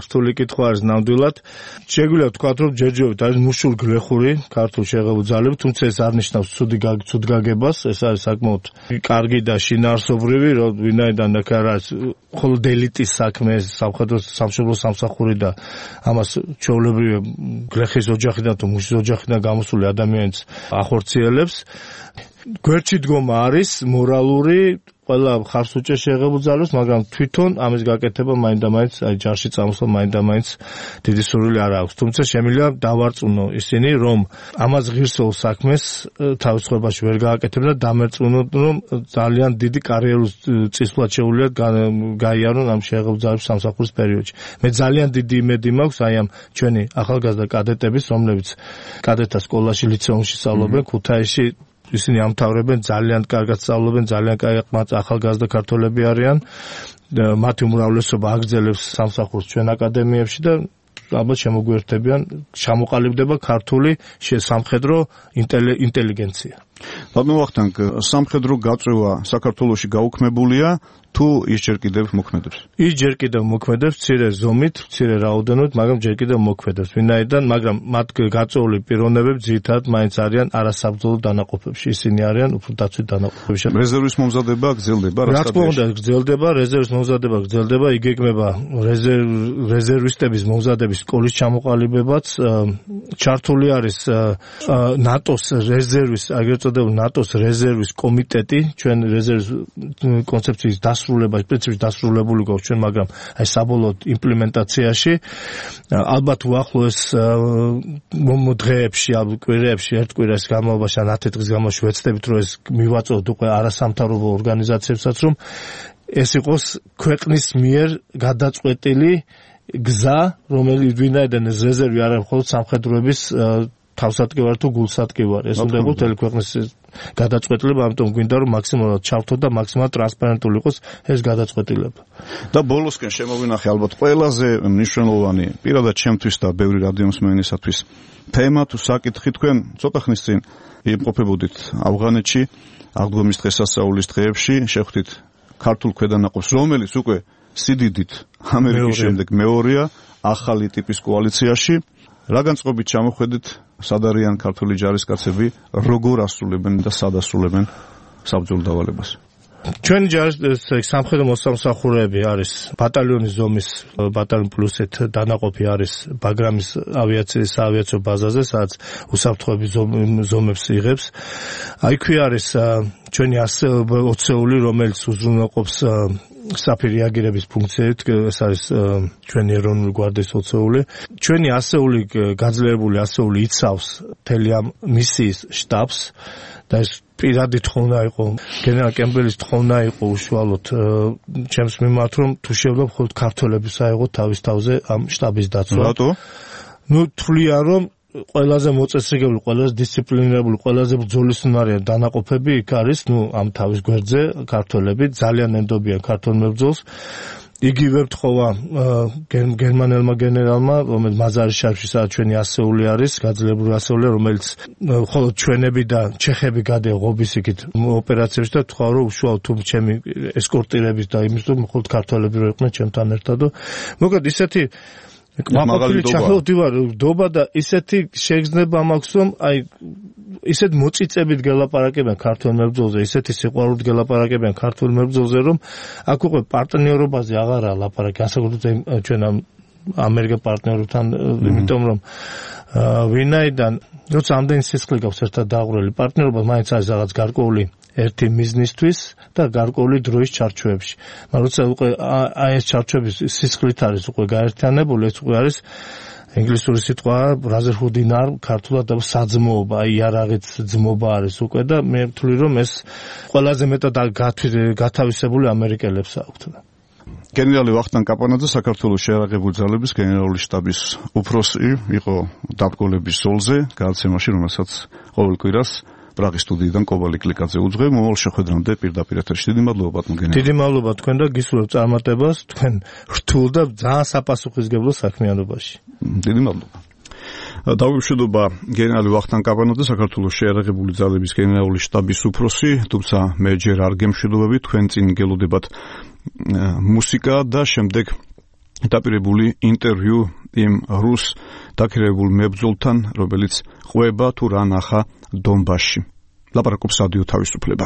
არის ნამდვილად. შეგვიძლია ვთქვათ, რომ ჯერჯერობით არის მუშულგრეხური ქართულ შეღებულ ძალები, თუმცა ეს არ ნიშნავს ცუდ გაგებას, ეს არის საკმაოდ კარგი და შინაარსობრივი, რომ ვინაიდან აქ არის მხოლოდ ელიტის საქმე, სამხედრო სამშობლო სამსახური და ამას ჩვეულებრივი გრეხის ოჯახიდან თუ მუშის ოჯახიდან გამოსული ადამიანს ახორციელებს. გვერდში დგომა არის მორალური, ყველა ხარს უჭერს შეღებულ ძალებს, მაგრამ თვითონ ამის გაკეთება მაინდა-მაინც ჯარში წამოსვლა მაინდა-მაინც დიდი სურვილი არ აქვს. თუმცა შემიძლია დავარწმუნო ისინი, რომ ამას ღირსეულ საქმეს თავისუფლებაში ვერ გააკეთებენ და დამერწმუნოთ, რომ ძალიან დიდი კარიერული წისვლად შეუძლიათ გაიარონ ამ შეღებულ ძალებს სამსახურის პერიოდში. მე ძალიან დიდი იმედი მაქვს აი ამ ჩვენი ახალგაზრდა კადეტების, რომლებიც კადეტთა სკოლაში, ლიცეუმში სწავლობენ, ქუთაისში ისინი ამთავრებენ, ძალიან კარგად სწავლობენ, ძალიან კარგი ახალგაზრდა ქართველები არიან. მათი უმრავლესობა აგრძელებს სამსახურს ჩვენ აკადემიებში და ალბათ შემოგვიერთებიან, ჩამოყალიბდება ქართული სამხედრო ინტელიგენცია. ბატონო ვახტანგ, სამხედრო გაწევა საქართველოში გაუქმებულია თუ ის ჯერ კიდევ მოქმედებს? ის ჯერ კიდევ მოქმედებს, მცირე ზომით, მცირე რაოდენობით, მაგრამ ჯერ კიდევ მოქმედებს. ვინაიდან, მაგრამ მათ გაწეული პიროვნებები ძირითადად მაინც არიან არასაბრძოლო დანაყოფებში. ისინი არიან უფრო დაცვით დანაყოფებში. რეზერვის მომზადება გრძელდება რა? რა თქმა უნდა, გრძელდება, რეზერვის მომზადება გრძელდება, იგეგმება რეზერვისტების მომზადების სკოლის ჩამოყალიბებაც. ჩართული არის ნატოს რეზერვის, აგრეთვე ნატოს რეზერვის კომიტეტი, ჩვენ რეზერვის კონცეფციის დასრულება, პრინციპის დასრულებული გვაქვს ჩვენ, მაგრამ აი საბოლოო იმპლემენტაციაში ალბათ უახლოეს დღეებში, კვირეებში, ერთ კვირას განმავლობაში ან 10 დღის განმავლობაში ვეცდებით, რომ ეს მივაწოდოთ უკვე არასამთავრობო ორგანიზაციებსაც, რომ ეს იყოს ქვეყნის მიერ გადაწყვეტილი გზა, რომელიც ვინაიდან ეს რეზერვი არ არის მხოლოდ სამხედროების თავსატკივარი თუ გულსატკივარი. ეს უნდა იყოს მთელი ქვეყნის გადაწყვეტილება, ამიტომ გვინდა რომ მაქსიმალურად ჩავთოთ და მაქსიმალურად ტრანსპარენტული იყოს ეს გადაწყვეტილება. და ბოლოსკენ შემოვინახე ალბათ ყველაზე მნიშვნელოვანი, პირადად ჩემთვის და ბევრი რადიომსმენისათვის თემა თუ საკითხი. თქვენ ცოტა ხნის წინ იმყოფებოდით ავღანეთში, აღდგომის დღესასწაულის დღეებში, შეხვდით ქართულ ქვედანაყოფს, რომელიც უკვე სიდიდით ამერიკის შემდეგ მეორეა ახალი ტიპის კოალიციაში. რა განწყობით ჩამოხვედით, სად არიან ქართული ჯარისკაცები, როგორ ასრულებენ და სად ასრულებენ საბრძოლო დავალებას? ჩვენი სამხედრო მოსამსახურეები არის ბატალიონის ზომის, ბატალიონ პლუსით დანაყოფი არის ბაგრამის ავიაციის საავიაციო ბაზაზე, სადაც უსაფრთხოების ზომებს იღებს. აიქვე არის ჩვენი 20-ეული, რომელიც უზრუნველყოფს საფი რეაგირების ფუნქციით, ეს არის ჩვენი ეროვნული გვარდიის 20-ეული. ჩვენი 100-ული გაძლიერებული 100-ული იცავს მთელი ამ მისიის შტაბს და ეს პირადი თხოვნა იყო, გენერალ კემბელის თხოვნა იყო უშუალოდ ჩემს მიმართ, რომ თუ შეიძლება მხოლოდ ქართველების აიღოთ თავის თავზე ამ შტაბის დაცვა. რატო? თვლიან, რომ ყველაზე მოწესრიგებული, ყველაზე დისციპლინირებული, ყველაზე ბრძოლისუნარიანი დანაყოფები იქ არის, ამ თავის გვერდზე ქართველები ძალიან ენდობიან ქართულ მებრძოლს იგივე ვთხოვა გერმანელმა გენერალმა, რომელიც მაზარის შარფში სადაც ჩვენი ასეული არის, გაძლიერებული ასეულია, რომელიც მხოლოდ ჩვენები და ჩეხები გადაიღობის იქით ოპერაციაში და თქვა რომ უშუალოდ თუ ჩემი ესკორტირების და იმის თუ მხოლოდ ქართველები რო იყვნენ ჩემთან ერთად და მოკლედ ისეთი მაღალი დობა და ისეთი შეგრძნება მაქვს რომ აი ისეთ მოწიწებით გელაპარაკებენ ქართულ მებრძოლზე, ისეთი სიყვარულით გელაპარაკებენ ქართულ მებრძოლზე, რომ აქ უკვე პარტნიორობაზე აღარა ლაპარაკი, განსაკუთრებით ჩვენ ამერიკა პარტნიორებთან, იმიტომ რომ ვინაიდან როცა ამდენი სისხლი გაქვს ერთად დააღრული პარტნიორობა, მაინც არის რაღაც გარკვეული ერთი მიზნისთვის და გარკვეული დროის ჩარჩოებში. მაგრამ როცა უკვე აი ეს ჩარჩოების სისხლით არის უკვე გაერთიანებული, ეს უკვე არის ინგლისური სიტყვა ბრაზერჰუდინარ ქართულად და საძმოობა, აი იარაღით ძმობა არის უკვე და მე ვთვლი რომ ეს ყველაზე მეტად გათავისებული ამერიკელებს აქვთ. გენერალი ვახტანგ კაპანაძე საქართველოს შეიარაღებული ძალების გენერალური შტაბის უფროსი იყო დაბრძოლების ზოლზე, გადაცემაში, რომელსაც ყოველ კვირას პრაღის სტუდიიდან კობალი კლიკაძე უძღვე. მომავალ შეხვედრამდე პირდაპირ ეთერში. დიდი მადლობა ბატონ გენერალი. დიდი მადლობა თქვენ და გისურვებთ წარმატებას თქვენ რთულ და ძალიან საპასუხისმგებლო საქმიანობაში. დიდი მადლობა. დავიმშვიდობა გენერალი ვახტანგ კაპანაძე, საქართველოს შეიარაღებული ძალების გენერალური შტაბის უფროსი, თუმცა მე ჯერ არ გემშვიდობები, თქვენ წინ გელოდებათ მუსიკა და შემდეგ დაპირებული ინტერვიუ იმ რუს დაქირავებულ მებრძოლთან, რომელიც ყვება თუ რა ნახა დონბასში. ლაპარაკობს რადიო თავისუფლება.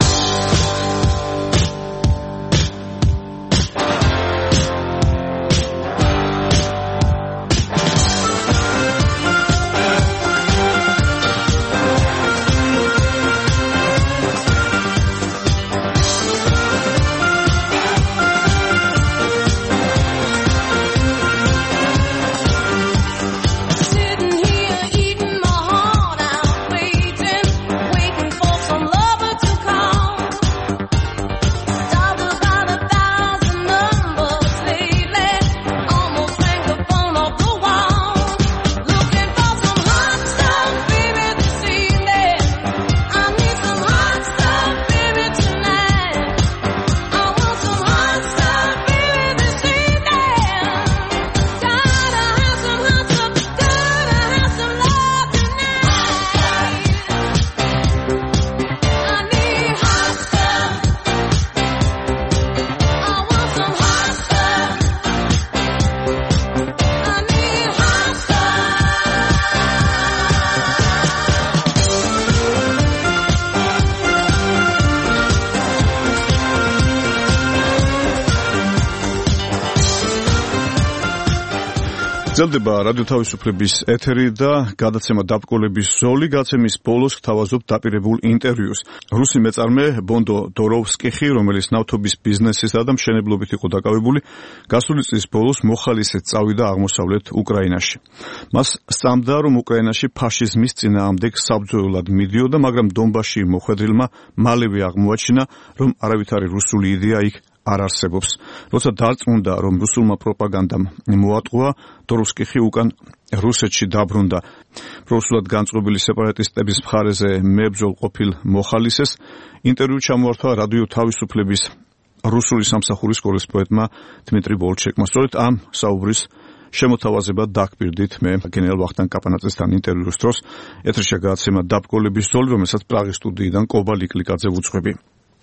გრძელდება რადიო თავისუფლების ეთერი და გადაცემა დაბრძოლების ზოლი. გადაცემის ბოლოს გთავაზობთ დაპირებულ ინტერვიუს. რუსი მეწარმე ბონდო დოროვსკიხი, რომელიც ნავთობის ბიზნესისა და მშენებლობით იყო დაკავებული, გასული წლის ბოლოს მოხალისედ წავიდა აღმოსავლეთ უკრაინაში. მას სწამდა, რომ უკრაინაში ფაშიზმის წინააღმდეგ საბრძოლოდ მიდიოდა, მაგრამ დონბასში მოხვედრილმა მალევე აღმოაჩინა, რომ არავითარი რუსული იდეა იქ არ არსებობს. როცა დარწმუნდა, რომ რუსულმა პროპაგანდამ მოატყუა, დოროვსკიხი უკან რუსეთში დაბრუნდა. პრორუსულად განწყობილი სეპარატისტების მხარეზე მებრძოლ ყოფილ მოხალისეს ინტერვიუ ჩამოართვა რადიო თავისუფლების რუსული სამსახურის კორესპონდენტმა დმიტრი ბოლჩეკმა. სწორედ ამ საუბრის შემოთავაზებად დაგპირდით მე გენერალ ვახტანგ კაპანაძესთან ინტერვიუს დროს. ეთერში გადაცემა დაბრძოლების ზოლი, რომელსაც პრაღის სტუდიიდან კობალი კლიკაძე უძღვები.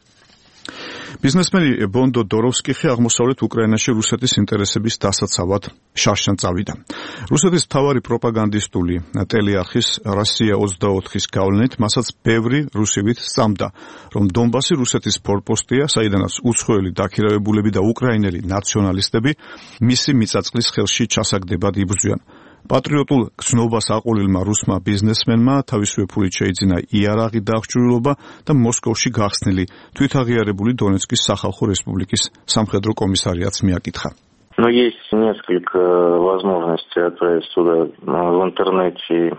ბიზნესმენი ბონდო დოროვსკიხი აღმოსავლეთ უკრაინაში რუსეთის ინტერესების დასაცავად შარშან წავიდა. რუსეთის მთავარი პროპაგანდისტული ტელეარხის რუსია 24-ის გავლენით მასაც ბევრი რუსივით სწამდა, რომ დონბასი რუსეთის ფორპოსტია, საიდანაც უცხოელი დაქირავებულები და უკრაინელი ნაციონალისტები მისი მიწაწყლის ხელში ჩასაგდებად იბრძვიან. პატრიოტულ გზნობას აყოლილმა რუსმა ბიზნესმენმა თავისივე ფულით შეიძინა იარაღი და აღჭურვილობა და მოსკოვში გახსნილი თვითაღიარებული დონეცკის სახალხო რესპუბლიკის სამხედრო კომისარიატს მიაკითხა. Но есть несколько возможностей отправить туда в интернете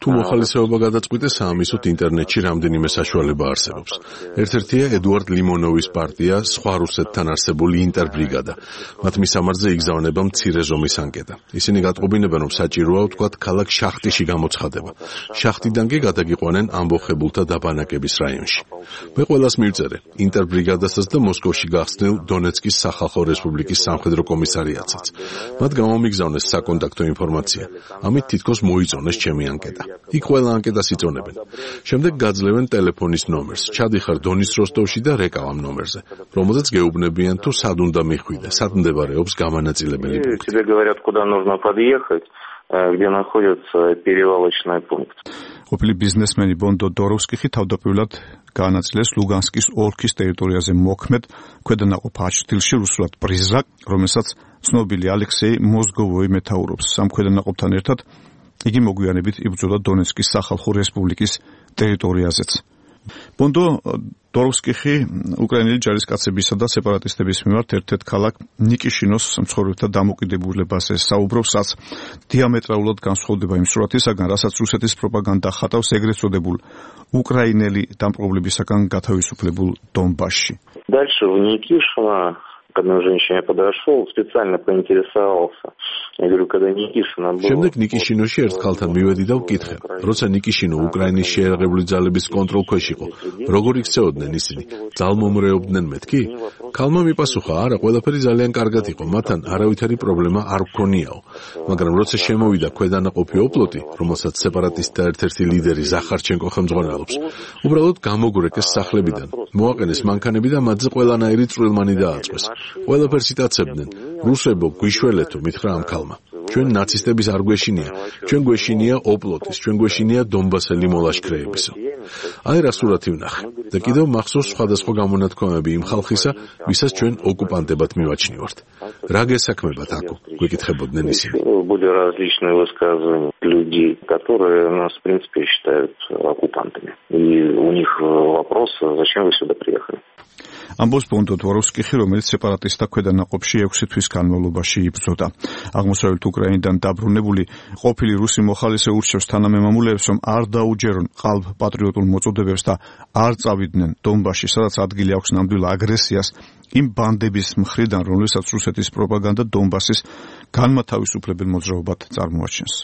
თუ მოხალისეობა გადაწყვიტეს, ამისოთ ინტერნეტში რამდენიმე საშუალება არსებობს. ერთ-ერთია ედუარდ ლიმონოვის პარტია, სხვა რუსეთთან არსებული ინტერბრიგადა. მათ მისამართზე იგზავნება მცირე ზომის ანკეტა. ისინი გატყობინებენ, რომ საჭიროა ვთქვათ ქალაქ შახტიში გამოცხადება. შახტიდან კი გადაგიყვანენ ამბოხებულთა დაბანაკების რაიონში. მე ყველას მივწერე, ინტერბრიგადასაც და მოსკოვში გახსნილ დონეცკის სახალხო რესპუბლიკის სამხედრო კომისარიატსაც. მათ გამომიგზავნეს საკონტაქტო ინფორმაცია. ამით თითქოს მოიწონეს ჩემი ანკეტა. იქ ყველა ანკეტას იწონებენ. შემდეგ გაძლევენ ტელეფონის ნომერს. ჩადიხარ დონის როსტოვში და რეკავ ამ ნომერზე, რომელზეც გეუბნებიან თუ სად უნდა მიხვიდე, სად მდებარეობს გამანაწილებელი პუნქტი. Тебе говорят, куда нужно подъехать, где находится перевалочный пункт. ყოფილი ბიზნესმენი ბონდო დოროვსკიხი თავდაპირველად განაწილეს ლუგანსკის ოლქის ტერიტორიაზე მოქმედ ქვედანაყოფ აჩრდილში რუსულად პრიზაკ, რომელსაც ცნობილი ალექსეი მოზგოვოი მეთაურობს. სამ ქვედანაყოფთან ერთად იგი მოგვიანებით იბრძოდა დონეცკის სახალხო რესპუბლიკის ტერიტორიაზეც. ბონდო დოროვსკიხი უკრაინელი ჯარისკაცებისა და სეპარატისტების მიმართ ერთ-ერთ ქალაქ ნიკიშინოს მცხოვრებთა დამოკიდებულებაზე საუბრობს, რაც დიამეტრალურად განსხვავდება იმ სურათისაგან, რასაც რუსეთის პროპაგანდა ხატავს ეგრეთ წოდებულ უკრაინელი დამპყრობლებისაგან გათავისუფლებულ დონბასში. Дальше в Никишино к одной женщине подошел, специально поинтересовался. Я говорю, когда Никишино было... შემდეგ ნიკიშინოში ერთ ქალთან მივედი და ვკითხე, როცა ნიკიშინო უკრაინის შეერაღებული ძალების კონტროლქვეშ იყო, როგორ იქცეოდნენ ისინი? ძალმომრეობდნენ მეთქი? ქალმა მიპასუხა, არა, ყველაფერი ძალიან კარგად იყო, მათთან არავითარი პრობლემა არ გქონიაო. მაგრამ როცა შემოვიდა ქვედანაყოფი ოპლოტი, რომელსაც სეპარატისტთა ერთ-ერთი ლიდერი ზახარჩენკო ხელმძღვანელობს, უბრალოდ გამოგრეკეს სახლებიდან, მოაყენეს მანქანები და მათზე ყველანაირი წვრილმანი დააწყვეს. ყველაფერს იტაცებდნენ. რუსებო, გვიშველეთო, მითხრა ამ ქალმა. ჩვენ ნაცისტების არ გვეშინია, ჩვენ გვეშინია ოპლოტის, ჩვენ გვეშინია დონბასელი მოლაშქრეებისო. აი რა სურათი ვნახე. და კიდევ მახსოვს სხვადასხვა გამონათქვამები იმ ხალხისა, ვისაც ჩვენ ოკუპანტებად მივაჩნივართ. რა გესაქმებათ აქ? გვეკითხებოდნენ ისინი. Были различные высказывания людей, которые нас, в принципе, считают оккупантами. И у них вопрос, зачем вы сюда приехали? ამბობს ბონდო დოროვსკიხი, რომელიც სეპარატისტთა ქვედანაყოფში 6 თვის განმავლობაში იბრძოდა. აღმოსავლეთ უკრაინიდან დაბრუნებული ყოფილი რუსი მოხალისე ურჩევს თანამემამულეებს, რომ არ დაუჯერონ ყალბ პატრიოტულ მოწოდებებს და არ წავიდნენ დონბასში, სადაც ადგილი აქვს ნამდვილ აგრესიას იმ ბანდების მხრიდან, რომელსაც რუსეთის პროპაგანდა დონბასის განმათავისუფლებელ მოძრაობად წარმოაჩენს.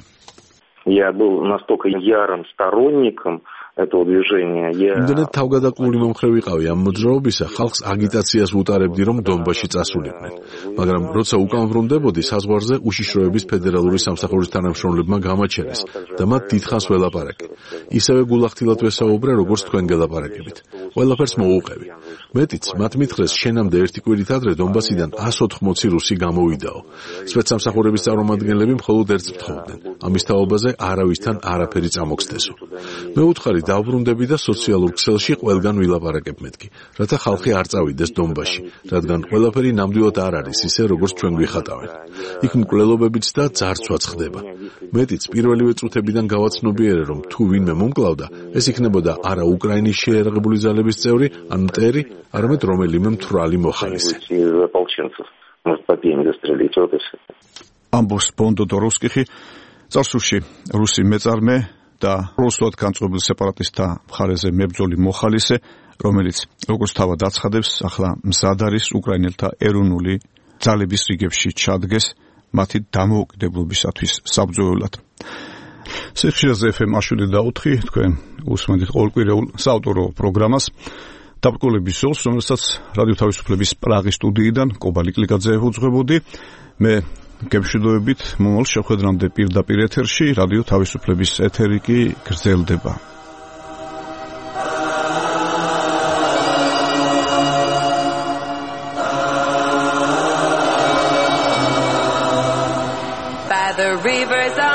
Я был настолько ярым сторонником этого движения. იმდენად თავგადაკლული მომხრე ვიყავი ამ მოძრაობისა, ხალხს აგიტაციას ვუტარებდი, რომ დონბასში წასულიყვნენ. მაგრამ როცა უკან ვრუნდებოდი, საზღვარზე უშიშროების ფედერალური სამსახურის თანამშრომლებმა გამაჩერეს და მათ დიდხანს ველაპარაკე. ისევე გულახდილად ვესაუბრე, როგორც თქვენ გელაპარაკებით. ყველაფერს მოუყევი. მეტიც, მათ მითხრეს, შენამდე ერთი კვირით ადრე დონბასიდან 180 რუსი გამოვიდაო. სპეცსამსახურების წარმომადგენლები მხოლოდ ერთს ფთხოვდნენ. ამის თაობაზე არავისთან არაფერი წამოგხსნესო. მე უთხარი დავბრუნდები და სოციალურ ქსელში ყველგან ვილაპარაკებ მეთქი, რათა ხალხი არ წავიდეს დონბასში, რადგან ყველაფერი ნამდვილად არ არის ისე, როგორც ჩვენ გვიხატავენ. იქ მკვლელობებიც და ძარცვაც ხდება. მეტიც, პირველივე წუთებიდან გავაცნობიერე, რომ თუ ვინმე მომკლავდა, ეს იქნებოდა არა უკრაინის შეერაღებული ძალების წევრი, ან მტერი, არამედ რომელიმე მთვრალი მოხალისე. ამბობს ბონდო დოროვსკიხი, წარსულში რუსი მეწარმე და რუსულად განწყობილ სეპარატისტთა მხარეზე მებრძოლი მოხალისე, რომელიც როგორც თავად აცხადებს, ახლა მზად არის უკრაინელთა ეროვნული ძალების რიგებში ჩადგეს მათი დამოუკიდებლობისათვის საბრძოლველად. სიხშირეზე FM 107.4 თქვენ უსმენთ ყოველკვირეულ საავტორო პროგრამას დაბრკოლების ზოლს, რომელსაც რადიო თავისუფლების პრაღის სტუდიიდან კობალი კლიკაძე უძღვებოდი. მე გემშვიდობებით მომავალ შეხვედრამდე პირდაპირ ეთერში რადიო თავისუფლების ეთერი კი გრძელდება. By the rivers